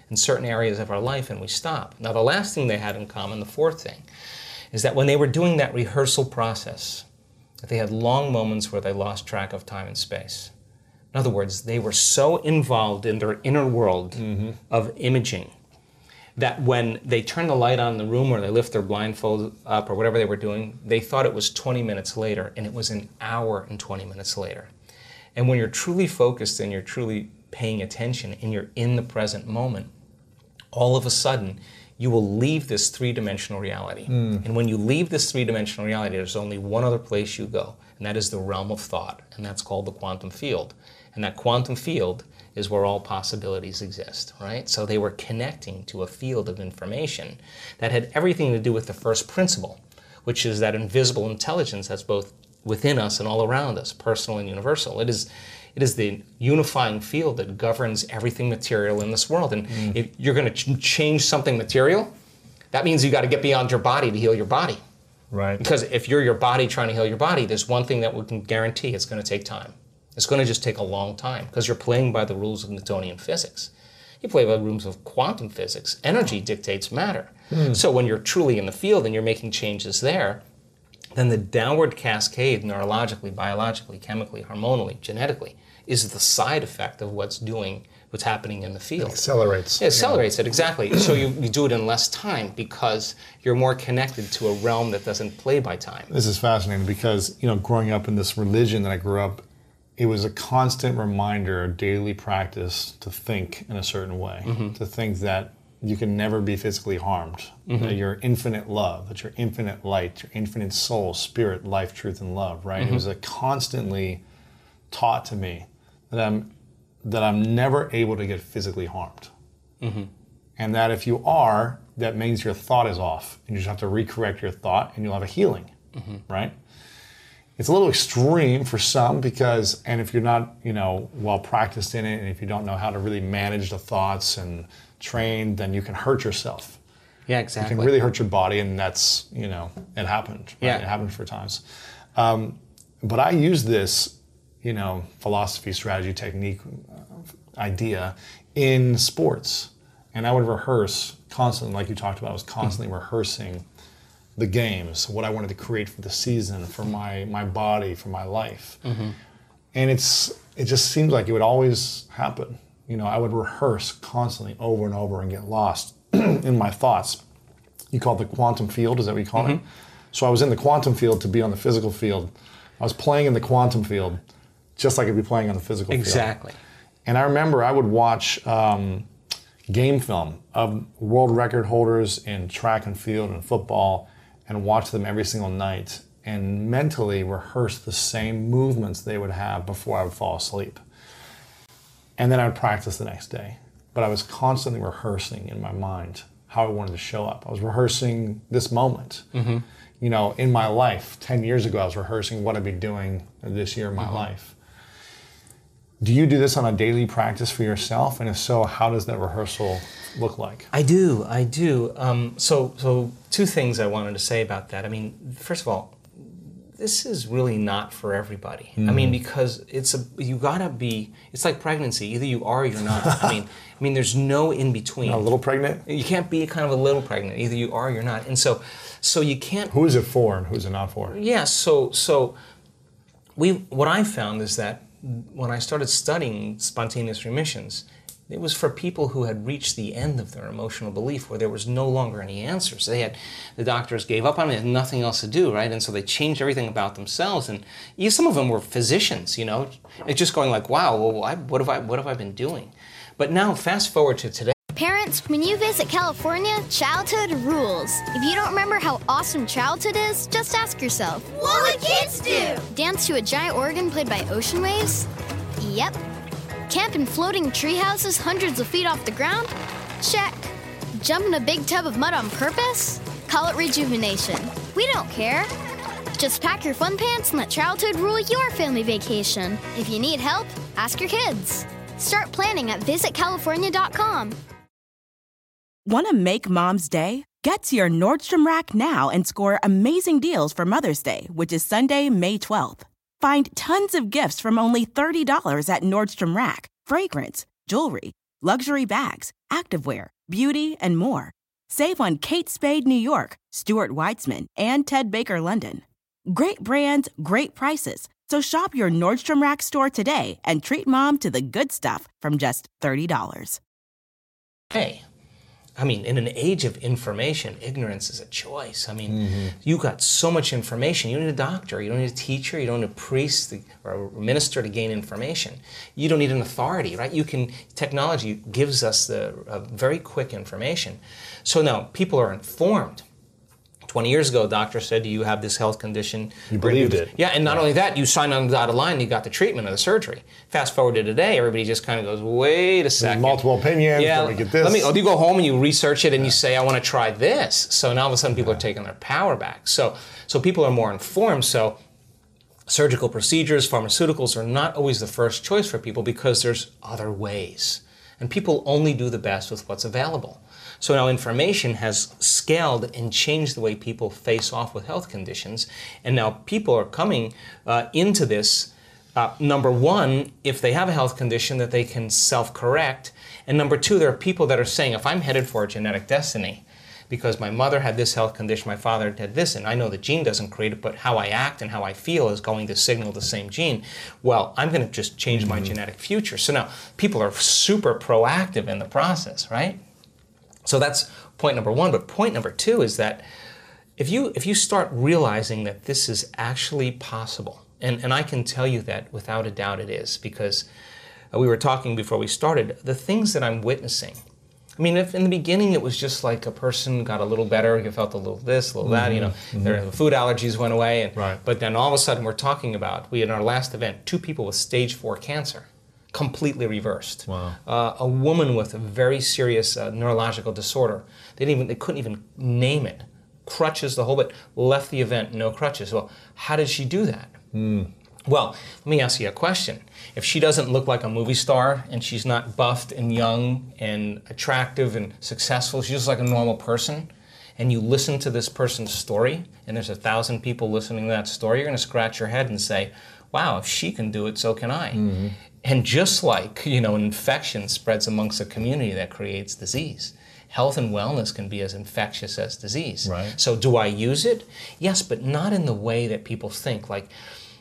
in certain areas of our life and we stop. Now, the last thing they had in common, the fourth thing, is that when they were doing that rehearsal process, that they had long moments where they lost track of time and space. In other words, they were so involved in their inner world of imaging that when they turned the light on in the room or they lift their blindfold up or whatever they were doing, they thought it was 20 minutes later, and it was an hour and 20 minutes later. And when you're truly focused and you're truly paying attention and you're in the present moment, all of a sudden, you will leave this three-dimensional reality. And when you leave this three-dimensional reality, there's only one other place you go, and that is the realm of thought, and that's called the quantum field. And that quantum field is where all possibilities exist, right? So they were connecting to a field of information that had everything to do with the first principle, which is that invisible intelligence that's both within us and all around us, personal and universal. It is the unifying field that governs everything material in this world. And if you're going to change something material, that means you got to get beyond your body to heal your body. Right. Because if you're your body trying to heal your body, there's one thing that we can guarantee: it's going to take time. It's going to just take a long time because you're playing by the rules of Newtonian physics. You play by the rules of quantum physics. Energy dictates matter. So when you're truly in the field and you're making changes there, then the downward cascade, neurologically, biologically, chemically, hormonally, genetically, is the side effect of what's happening in the field. It accelerates. It accelerates it, exactly. So you do it in less time because you're more connected to a realm that doesn't play by time. This is fascinating because, growing up in this religion that I grew up, it was a constant reminder, a daily practice to think in a certain way, to think that you can never be physically harmed, that you're infinite love, that you're infinite light, your infinite soul, spirit, life, truth, and love, right? It was a constantly taught to me that I'm never able to get physically harmed. And that if you are, that means your thought is off, and you just have to recorrect your thought, and you'll have a healing, right? It's a little extreme for some because, and if you're not, well practiced in it, and if you don't know how to really manage the thoughts and train, then you can hurt yourself. Yeah, exactly. You can really hurt your body, and that's, it happened. Right? Yeah. It happened for times. But I use this, philosophy, strategy, technique, idea in sports. And I would rehearse constantly, like you talked about, I was constantly rehearsing the games, what I wanted to create for the season, for my body, for my life. And it just seems like it would always happen. I would rehearse constantly over and over and get lost in my thoughts. You call it the quantum field, is that what you call it? So I was in the quantum field to be on the physical field. I was playing in the quantum field just like I'd be playing on the physical field. Exactly. And I remember I would watch game film of world record holders in track and field and football and watch them every single night and mentally rehearse the same movements they would have before I would fall asleep. And then I would practice the next day. But I was constantly rehearsing in my mind how I wanted to show up. I was rehearsing this moment. In my life, 10 years ago, I was rehearsing what I'd be doing this year in my life. Do you do this on a daily practice for yourself? And if so, how does that rehearsal look like? I do. So two things I wanted to say about that. I mean, first of all, this is really not for everybody. I mean, because it's like pregnancy. Either you are or you're not. I mean, there's no in between. A little pregnant? You can't be kind of a little pregnant. Either you are or you're not. And so you can't. Who is it for and who is it not for? Yeah. So what I found is that when I started studying spontaneous remissions, it was for people who had reached the end of their emotional belief where there was no longer any answers. The doctors gave up on it, and nothing else to do, right? And so they changed everything about themselves. And some of them were physicians, It's just going like, wow, well, what have I been doing? But now fast forward to today. Parents, when you visit California, childhood rules. If you don't remember how awesome childhood is, just ask yourself, what would kids do? Dance to a giant organ played by ocean waves? Yep. Camp in floating tree houses hundreds of feet off the ground? Check. Jump in a big tub of mud on purpose? Call it rejuvenation. We don't care. Just pack your fun pants and let childhood rule your family vacation. If you need help, ask your kids. Start planning at visitcalifornia.com. Want to make Mom's Day? Get to your Nordstrom Rack now and score amazing deals for Mother's Day, which is Sunday, May 12th. Find tons of gifts from only $30 at Nordstrom Rack. Fragrance, jewelry, luxury bags, activewear, beauty, and more. Save on Kate Spade New York, Stuart Weitzman, and Ted Baker London. Great brands, great prices. So shop your Nordstrom Rack store today and treat mom to the good stuff from just $30. Hey, I mean, in an age of information, ignorance is a choice. I mean, you got so much information. You don't need a doctor, you don't need a teacher, you don't need a priest or a minister to gain information. You don't need an authority, right? Technology gives us the very quick information. So now people are informed. 20 years ago, a doctor said, do you have this health condition? You believed it. Yeah, and not only that, you signed on the dotted line and you got the treatment or the surgery. Fast forward to today, everybody just kind of goes, wait a second. There's multiple opinions, yeah, let me get this. You go home and you research it and you say, I want to try this. So now all of a sudden people are taking their power back. So people are more informed. So surgical procedures, pharmaceuticals are not always the first choice for people because there's other ways. And people only do the best with what's available. So now information has scaled and changed the way people face off with health conditions. And now people are coming into this, number one, if they have a health condition that they can self-correct. And number two, there are people that are saying, if I'm headed for a genetic destiny, because my mother had this health condition, my father had this, and I know the gene doesn't create it, but how I act and how I feel is going to signal the same gene. Well, I'm going to just change my genetic future. So now people are super proactive in the process, right? So that's point number one. But point number two is that if you start realizing that this is actually possible, and I can tell you that without a doubt it is, because we were talking before we started, the things that I'm witnessing. I mean, if in the beginning it was just like a person got a little better, you felt a little this, a little that, their food allergies went away. Right. But then all of a sudden we're talking about, in our last event, 2 people with stage 4 cancer. Completely reversed. Wow. A woman with a very serious neurological disorder. They couldn't even name it. Crutches, the whole bit. Left the event, no crutches. Well, how did she do that? Well, let me ask you a question. If she doesn't look like a movie star and she's not buffed and young and attractive and successful, she's just like a normal person, and you listen to this person's story, and there's 1,000 people listening to that story, you're going to scratch your head and say, wow, if she can do it, so can I. And just like, an infection spreads amongst a community that creates disease, health and wellness can be as infectious as disease. Right. So do I use it? Yes, but not in the way that people think. Like,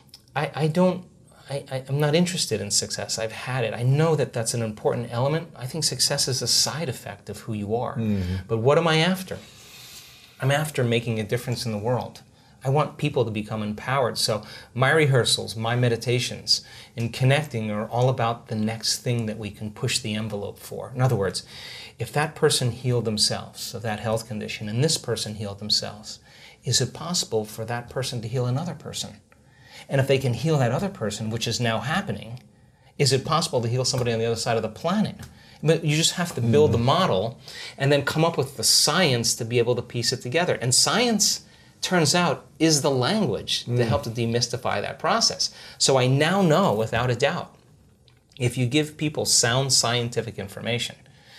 I'm not interested in success. I've had it. I know that that's an important element. I think success is a side effect of who you are. But what am I after? I'm after making a difference in the world. I want people to become empowered. So my rehearsals, my meditations, and connecting are all about the next thing that we can push the envelope for. In other words, if that person healed themselves of that health condition and this person healed themselves, is it possible for that person to heal another person? And if they can heal that other person, which is now happening, is it possible to heal somebody on the other side of the planet? But you just have to build the model and then come up with the science to be able to piece it together. And science, turns out, is the language to help to demystify that process. So I now know, without a doubt, if you give people sound scientific information,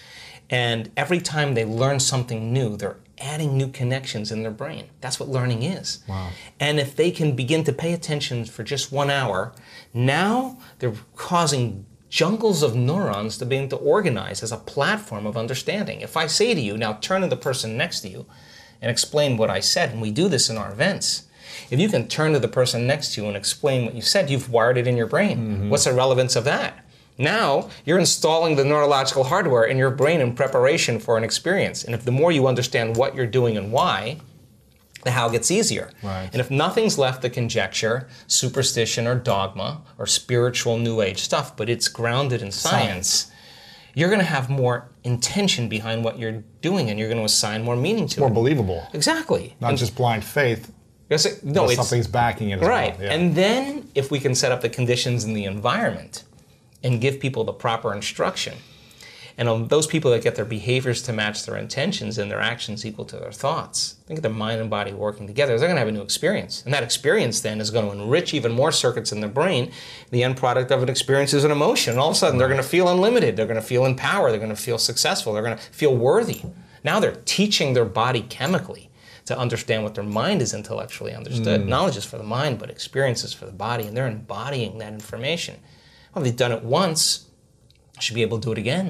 and every time they learn something new, they're adding new connections in their brain. That's what learning is. Wow. And if they can begin to pay attention for just 1 hour, now they're causing jungles of neurons to begin to organize as a platform of understanding. If I say to you, now turn to the person next to you and explain what I said, and we do this in our events. If you can turn to the person next to you and explain what you said, you've wired it in your brain. What's the relevance of that? Now, you're installing the neurological hardware in your brain in preparation for an experience. And if the more you understand what you're doing and why, the how gets easier. Right. And if nothing's left to conjecture, superstition, or dogma, or spiritual New Age stuff, but it's grounded in science, you're going to have more intention behind what you're doing, and you're going to assign more meaning to it. More believable. Exactly. Not just blind faith. No, but something's backing it as right. well. Yeah. And then if we can set up the conditions in the environment and give people the proper instruction, and on those people that get their behaviors to match their intentions and their actions equal to their thoughts, think of their mind and body working together, they're going to have a new experience. And that experience then is going to enrich even more circuits in their brain. The end product of an experience is an emotion. And all of a sudden, they're going to feel unlimited. They're going to feel empowered. They're going to feel successful. They're going to feel worthy. Now they're teaching their body chemically to understand what their mind is intellectually understood. Knowledge is for the mind, but experience is for the body. And they're embodying that information. Well, they've done it once, should be able to do it again.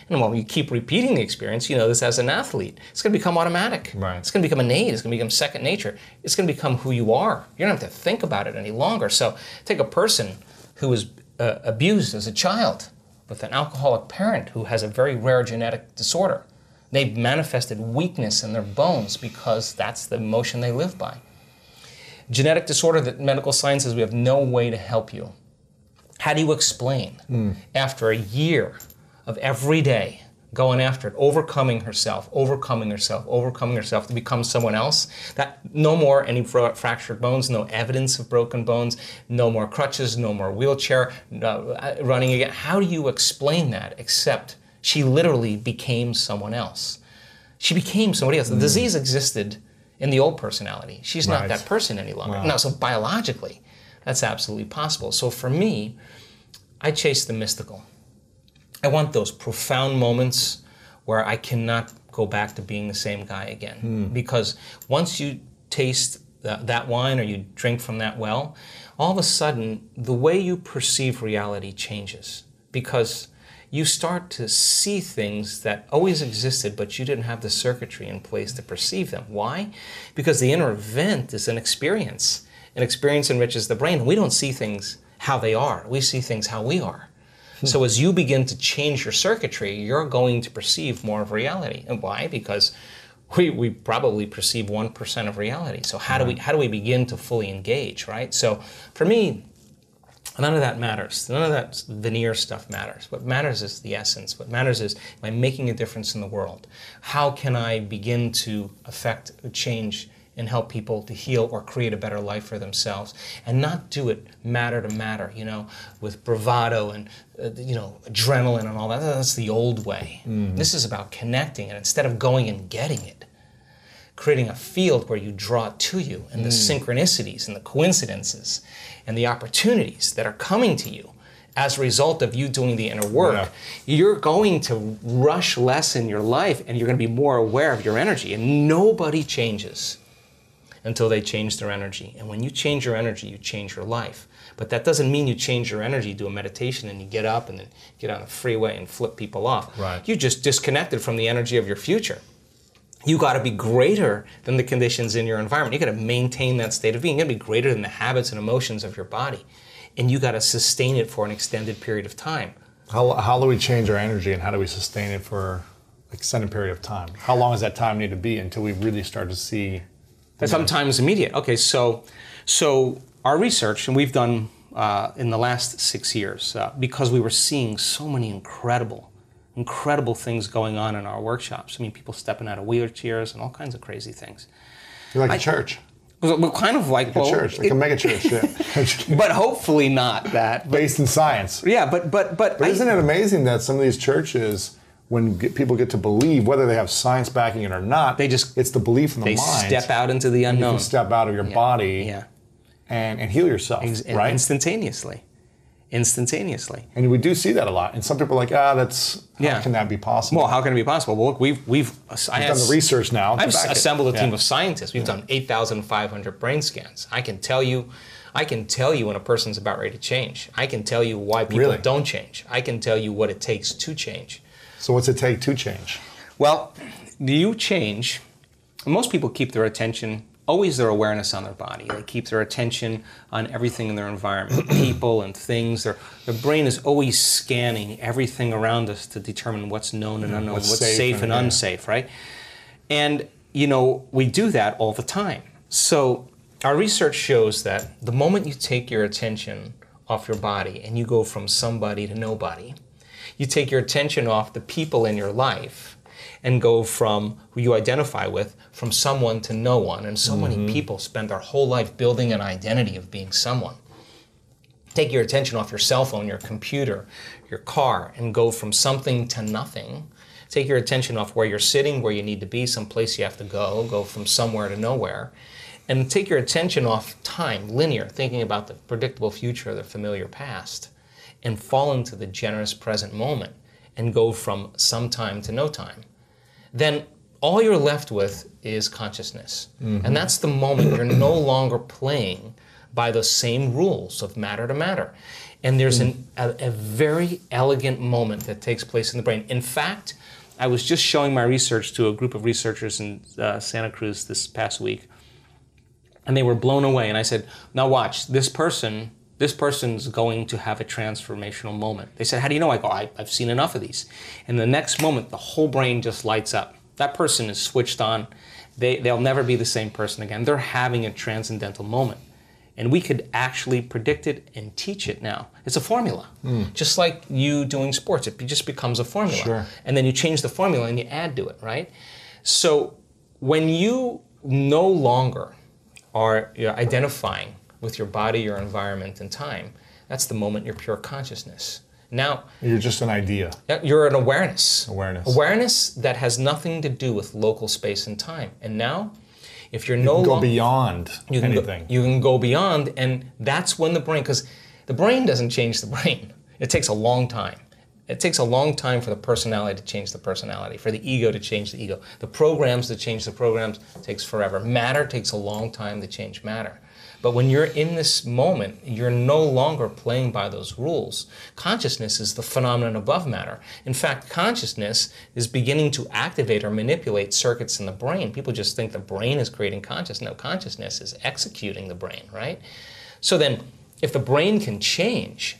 And when you keep repeating the experience, you know this as an athlete. It's going to become automatic. Right. It's going to become innate. It's going to become second nature. It's going to become who you are. You don't have to think about it any longer. So take a person who was abused as a child with an alcoholic parent who has a very rare genetic disorder. They've manifested weakness in their bones because that's the emotion they live by. Genetic disorder that medical science says we have no way to help you. How do you explain, after a year of every day going after it, overcoming herself to become someone else, that no more any fractured bones, no evidence of broken bones, no more crutches, no more wheelchair, running again? How do you explain that except she literally became someone else? She became somebody else. The disease existed in the old personality. She's not that person any longer. Wow. No, so biologically, that's absolutely possible. So for me, I chase the mystical. I want those profound moments where I cannot go back to being the same guy again. Because once you taste that wine or you drink from that well, all of a sudden, the way you perceive reality changes. Because you start to see things that always existed, but you didn't have the circuitry in place to perceive them. Why? Because the inner event is an experience. An experience enriches the brain. We don't see things how they are. We see things how we are. So as you begin to change your circuitry, you're going to perceive more of reality. And why? Because we probably perceive 1% of reality. So how do we begin to fully engage, right? So for me, none of that matters. None of that veneer stuff matters. What matters is the essence. What matters is, am I making a difference in the world? How can I begin to affect a change and help people to heal or create a better life for themselves, and not do it matter to matter, with bravado and adrenaline and all that. That's the old way. This is about connecting, and instead of going and getting it, creating a field where you draw it to you, and the synchronicities and the coincidences and the opportunities that are coming to you as a result of you doing the inner work, you're going to rush less in your life, and you're going to be more aware of your energy. And nobody changes until they change their energy. And when you change your energy, you change your life. But that doesn't mean you change your energy, do a meditation, and you get up and then get on a freeway and flip people off. Right. You just disconnected from the energy of your future. You got to be greater than the conditions in your environment. You got to maintain that state of being. You got to be greater than the habits and emotions of your body. And you got to sustain it for an extended period of time. How do we change our energy, and how do we sustain it for an extended period of time? How long does that time need to be until we really start to see? Sometimes immediate. Okay, so our research, and we've done in the last 6 years, because we were seeing so many incredible things going on in our workshops. I mean, people stepping out of wheelchairs and all kinds of crazy things. You're like a church. We're kind of like a church, like a mega church, yeah. But hopefully not that. Based in science. Yeah, but isn't it amazing that some of these churches, when people get to believe, whether they have science backing it or not, it's the belief in the mind. They step out into the unknown. You can step out of your body and heal yourself, right? Instantaneously. And we do see that a lot. And some people are like, how can that be possible? Well, how can it be possible? Well, look, we've done the research now. I've assembled a team of scientists. We've done 8,500 brain scans. I can tell you when a person's about ready to change. I can tell you why people don't change. I can tell you what it takes to change. So what's it take to change? Well, you change. Most people keep their attention, always their awareness on their body. They keep their attention on everything in their environment, people and things. Their brain is always scanning everything around us to determine what's known and unknown, what's safe and unsafe, right? And, we do that all the time. So our research shows that the moment you take your attention off your body and you go from somebody to nobody, you take your attention off the people in your life and go from who you identify with, from someone to no one. And so many people spend their whole life building an identity of being someone. Take your attention off your cell phone, your computer, your car, and go from something to nothing. Take your attention off where you're sitting, where you need to be, someplace you have to go from somewhere to nowhere. And take your attention off time, linear, thinking about the predictable future or the familiar past, and fall into the generous present moment and go from some time to no time. Then all you're left with is consciousness. And that's the moment you're no longer playing by the same rules of matter to matter. And there's a very elegant moment that takes place in the brain. In fact, I was just showing my research to a group of researchers in Santa Cruz this past week, and they were blown away. And I said, now watch, this person's going to have a transformational moment. They said, how do you know? I go, I've seen enough of these. And the next moment, the whole brain just lights up. That person is switched on. They'll never be the same person again. They're having a transcendental moment. And we could actually predict it and teach it now. It's a formula. Just like you doing sports, it just becomes a formula. Sure. And then you change the formula and you add to it, right? So when you no longer are identifying with your body, your environment, and time, that's the moment you're pure consciousness. Now, You're just an idea. you're an awareness. Awareness that has nothing to do with local space and time. And now, if you're You no can go longer beyond anything. you can go beyond, and that's when the brain, because the brain doesn't change the brain. It takes a long time. It takes a long time for the personality to change the personality, for the ego to change the ego. The programs to change the programs takes forever. Matter takes a long time to change matter. But when you're in this moment, you're no longer playing by those rules. Consciousness is the phenomenon above matter. In fact, consciousness is beginning to activate or manipulate circuits in the brain. People just think the brain is creating consciousness. No, consciousness is executing the brain, right? So then, if the brain can change,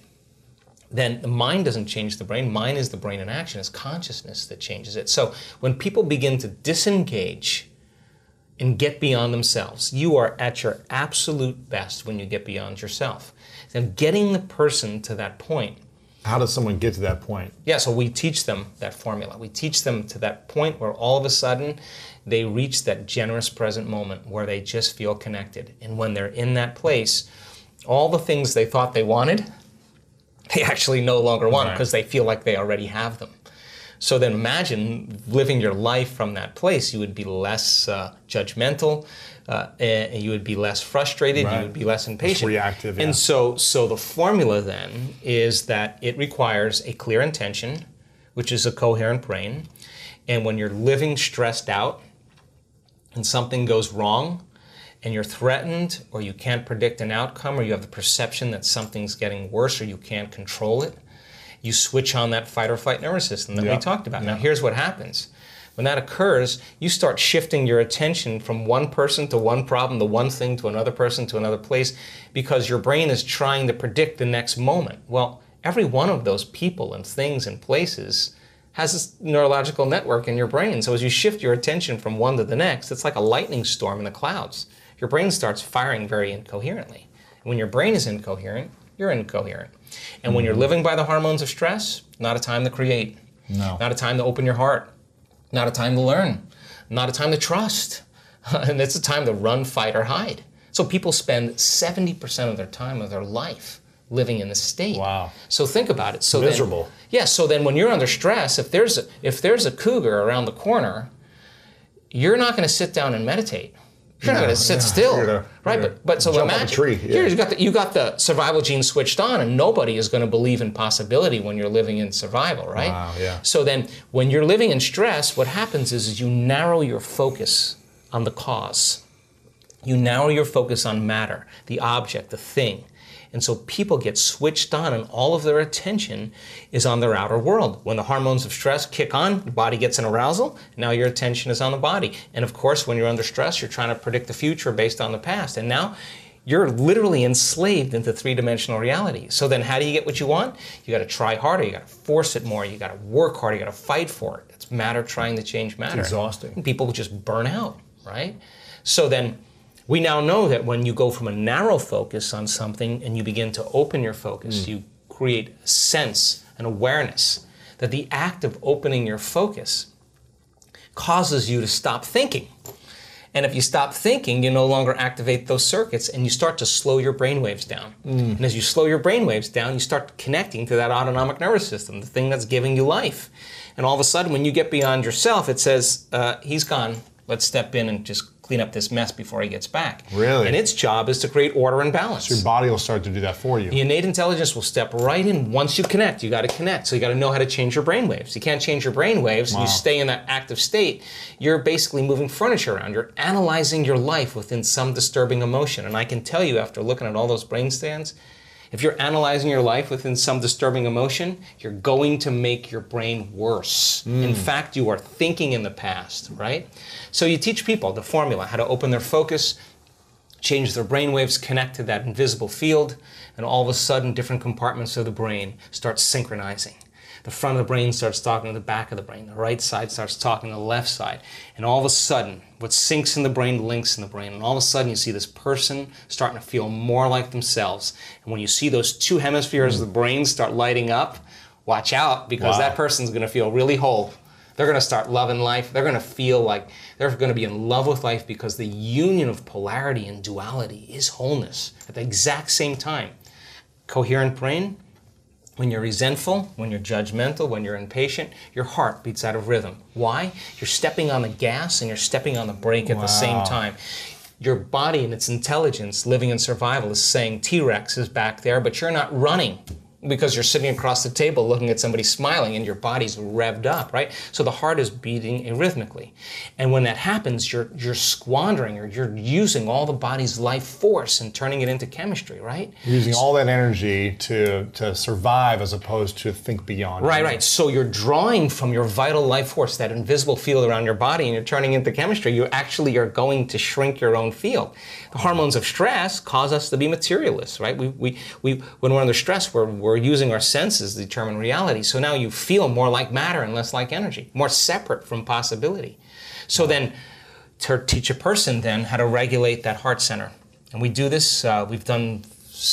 then the mind doesn't change the brain. Mind is the brain in action. It's consciousness that changes it. So when people begin to disengage and get beyond themselves, you are at your absolute best when you get beyond yourself. And getting the person to that point. How does someone get to that point? Yeah, so we teach them that formula. We teach them to that point where all of a sudden they reach that generous present moment where they just feel connected. And when they're in that place, all the things they thought they wanted, they actually no longer want because they feel like they already have them. So then imagine living your life from that place. You would be less judgmental, and you would be less frustrated, you would be less impatient. Less reactive, yeah. And so the formula then is that it requires a clear intention, which is a coherent brain. And when you're living stressed out and something goes wrong, and you're threatened, or you can't predict an outcome, or you have the perception that something's getting worse, or you can't control it, you switch on that fight or flight nervous system that we talked about. Now here's what happens. When that occurs, you start shifting your attention from one person to one problem, to one thing, to another person, to another place, because your brain is trying to predict the next moment. Well, every one of those people and things and places has this neurological network in your brain. So as you shift your attention from one to the next, it's like a lightning storm in the clouds. Your brain starts firing very incoherently. And when your brain is incoherent, you're incoherent. And when you're living by the hormones of stress, not a time to create. No. Not a time to open your heart. Not a time to learn. Not a time to trust. And it's a time to run, fight, or hide. So people spend 70% of their time of their life living in this state. Wow. So think about it. So miserable. So then when you're under stress, if there's a cougar around the corner, you're not going to sit down and meditate. You're not going to sit still, right? But so jump imagine off a tree, here you got the survival gene switched on, and nobody is going to believe in possibility when you're living in survival, right? Wow, yeah. So then, when you're living in stress, what happens is you narrow your focus on the cause. You narrow your focus on matter, the object, the thing. And so people get switched on, and all of their attention is on their outer world. When the hormones of stress kick on, the body gets an arousal, now your attention is on the body. And of course, when you're under stress, you're trying to predict the future based on the past. And now you're literally enslaved into three-dimensional reality. So then how do you get what you want? You got to try harder, you got to force it more, you got to work harder, you got to fight for it. It's matter trying to change matter. It's exhausting. And people just burn out, right? So then we now know that when you go from a narrow focus on something and you begin to open your focus, you create a sense, an awareness, that the act of opening your focus causes you to stop thinking. And if you stop thinking, you no longer activate those circuits, and you start to slow your brain waves down. And as you slow your brain waves down, you start connecting to that autonomic nervous system, the thing that's giving you life. And all of a sudden, when you get beyond yourself, it says, he's gone. Let's step in and just clean up this mess before he gets back. Really? And its job is to create order and balance. So your body will start to do that for you. The innate intelligence will step right in. Once you connect, you got to connect. So you got to know how to change your brain waves. You can't change your brain waves and you stay in that active state. You're basically moving furniture around. You're analyzing your life within some disturbing emotion. And I can tell you, after looking at all those brain scans, if you're analyzing your life within some disturbing emotion, you're going to make your brain worse. In fact, you are thinking in the past, right? So you teach people the formula, how to open their focus, change their brain waves, connect to that invisible field, and all of a sudden different compartments of the brain start synchronizing. The front of the brain starts talking to the back of the brain. The right side starts talking to the left side. And all of a sudden, what sinks in the brain links in the brain. And all of a sudden, you see this person starting to feel more like themselves. And when you see those two hemispheres of the brain start lighting up, watch out, because that person's going to feel really whole. They're going to start loving life. They're going to feel like they're going to be in love with life, because the union of polarity and duality is wholeness at the exact same time. Coherent brain. When you're resentful, when you're judgmental, when you're impatient, your heart beats out of rhythm. Why? You're stepping on the gas and you're stepping on the brake at the same time. Your body and its intelligence, living in survival, is saying T-Rex is back there, but you're not running because you're sitting across the table looking at somebody smiling and your body's revved up, right? So the heart is beating arrhythmically. And when that happens, you're squandering, or you're using all the body's life force and turning it into chemistry, right? You're using all that energy to survive as opposed to think beyond. Right. So you're drawing from your vital life force, that invisible field around your body, and you're turning it into chemistry. You actually are going to shrink your own field. The hormones of stress cause us to be materialists, right? We when we're under stress, we're using our senses to determine reality. So now you feel more like matter and less like energy, more separate from possibility. So then, to teach a person then how to regulate that heart center. And we do this, we've done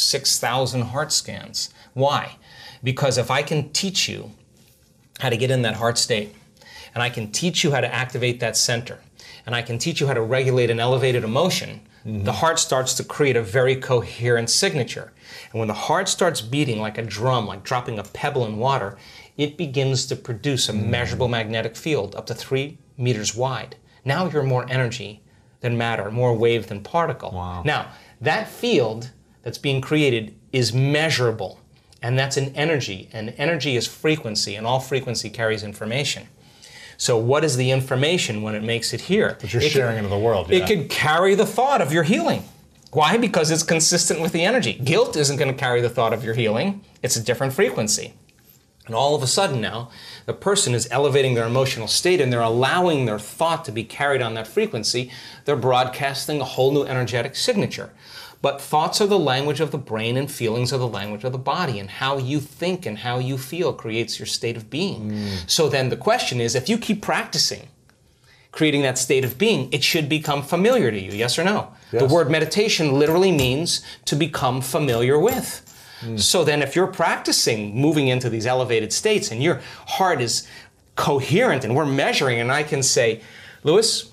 6,000 heart scans. Why? Because if I can teach you how to get in that heart state, and I can teach you how to activate that center, and I can teach you how to regulate an elevated emotion, the heart starts to create a very coherent signature. And when the heart starts beating like a drum, like dropping a pebble in water, it begins to produce a measurable magnetic field up to 3 meters wide. Now you're more energy than matter, more wave than particle. Wow. Now, that field that's being created is measurable, and that's an energy, and energy is frequency, and all frequency carries information. So what is the information when it makes it here? That you're sharing into the world. It could carry the thought of your healing. Why? Because it's consistent with the energy. Guilt isn't going to carry the thought of your healing. It's a different frequency. And all of a sudden now, the person is elevating their emotional state and they're allowing their thought to be carried on that frequency. They're broadcasting a whole new energetic signature. But thoughts are the language of the brain and feelings are the language of the body. And how you think and how you feel creates your state of being. So then the question is, if you keep practicing creating that state of being, it should become familiar to you, yes or no? Yes. The word meditation literally means to become familiar with. So then if you're practicing moving into these elevated states and your heart is coherent and we're measuring, and I can say, Lewis,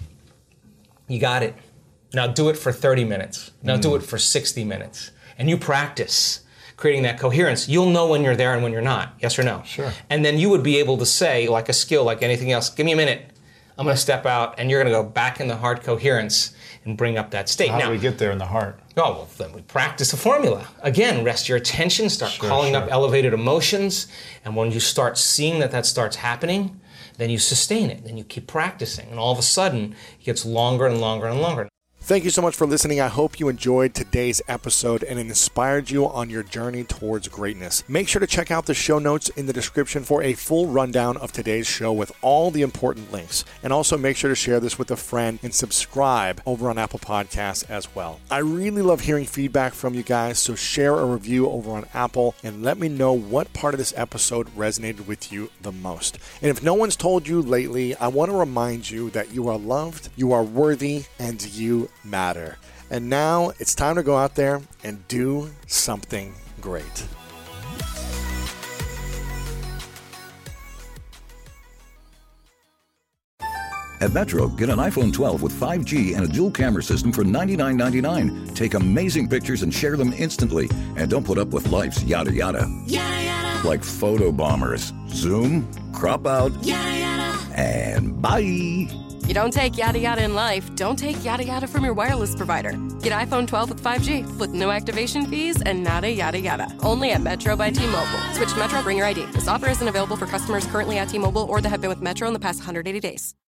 you got it. Now do it for 30 minutes. Now do it for 60 minutes. And you practice creating that coherence. You'll know when you're there and when you're not, yes or no? Sure. And then you would be able to say, like a skill, like anything else, give me a minute. I'm going to step out, and you're going to go back in the heart coherence and bring up that state. How do we get there in the heart? Oh, well, then we practice the formula. Again, rest your attention, start calling up elevated emotions, and when you start seeing that starts happening, then you sustain it, then you keep practicing, and all of a sudden, it gets longer and longer and longer. Thank you so much for listening. I hope you enjoyed today's episode and it inspired you on your journey towards greatness. Make sure to check out the show notes in the description for a full rundown of today's show with all the important links. And also make sure to share this with a friend and subscribe over on Apple Podcasts as well. I really love hearing feedback from you guys, so share a review over on Apple and let me know what part of this episode resonated with you the most. And if no one's told you lately, I want to remind you that you are loved, you are worthy, and you matter. And now it's time to go out there and do something great. At Metro, get an iPhone 12 with 5G and a dual camera system for $99.99. Take amazing pictures and share them instantly. And don't put up with life's yada yada. Yada yada. Like photo bombers. Zoom, crop out, yada yada. And bye. You don't take yada yada in life, don't take yada yada from your wireless provider. Get iPhone 12 with 5G with no activation fees and nada yada yada. Only at Metro by T-Mobile. Switch to Metro, bring your ID. This offer isn't available for customers currently at T-Mobile or that have been with Metro in the past 180 days.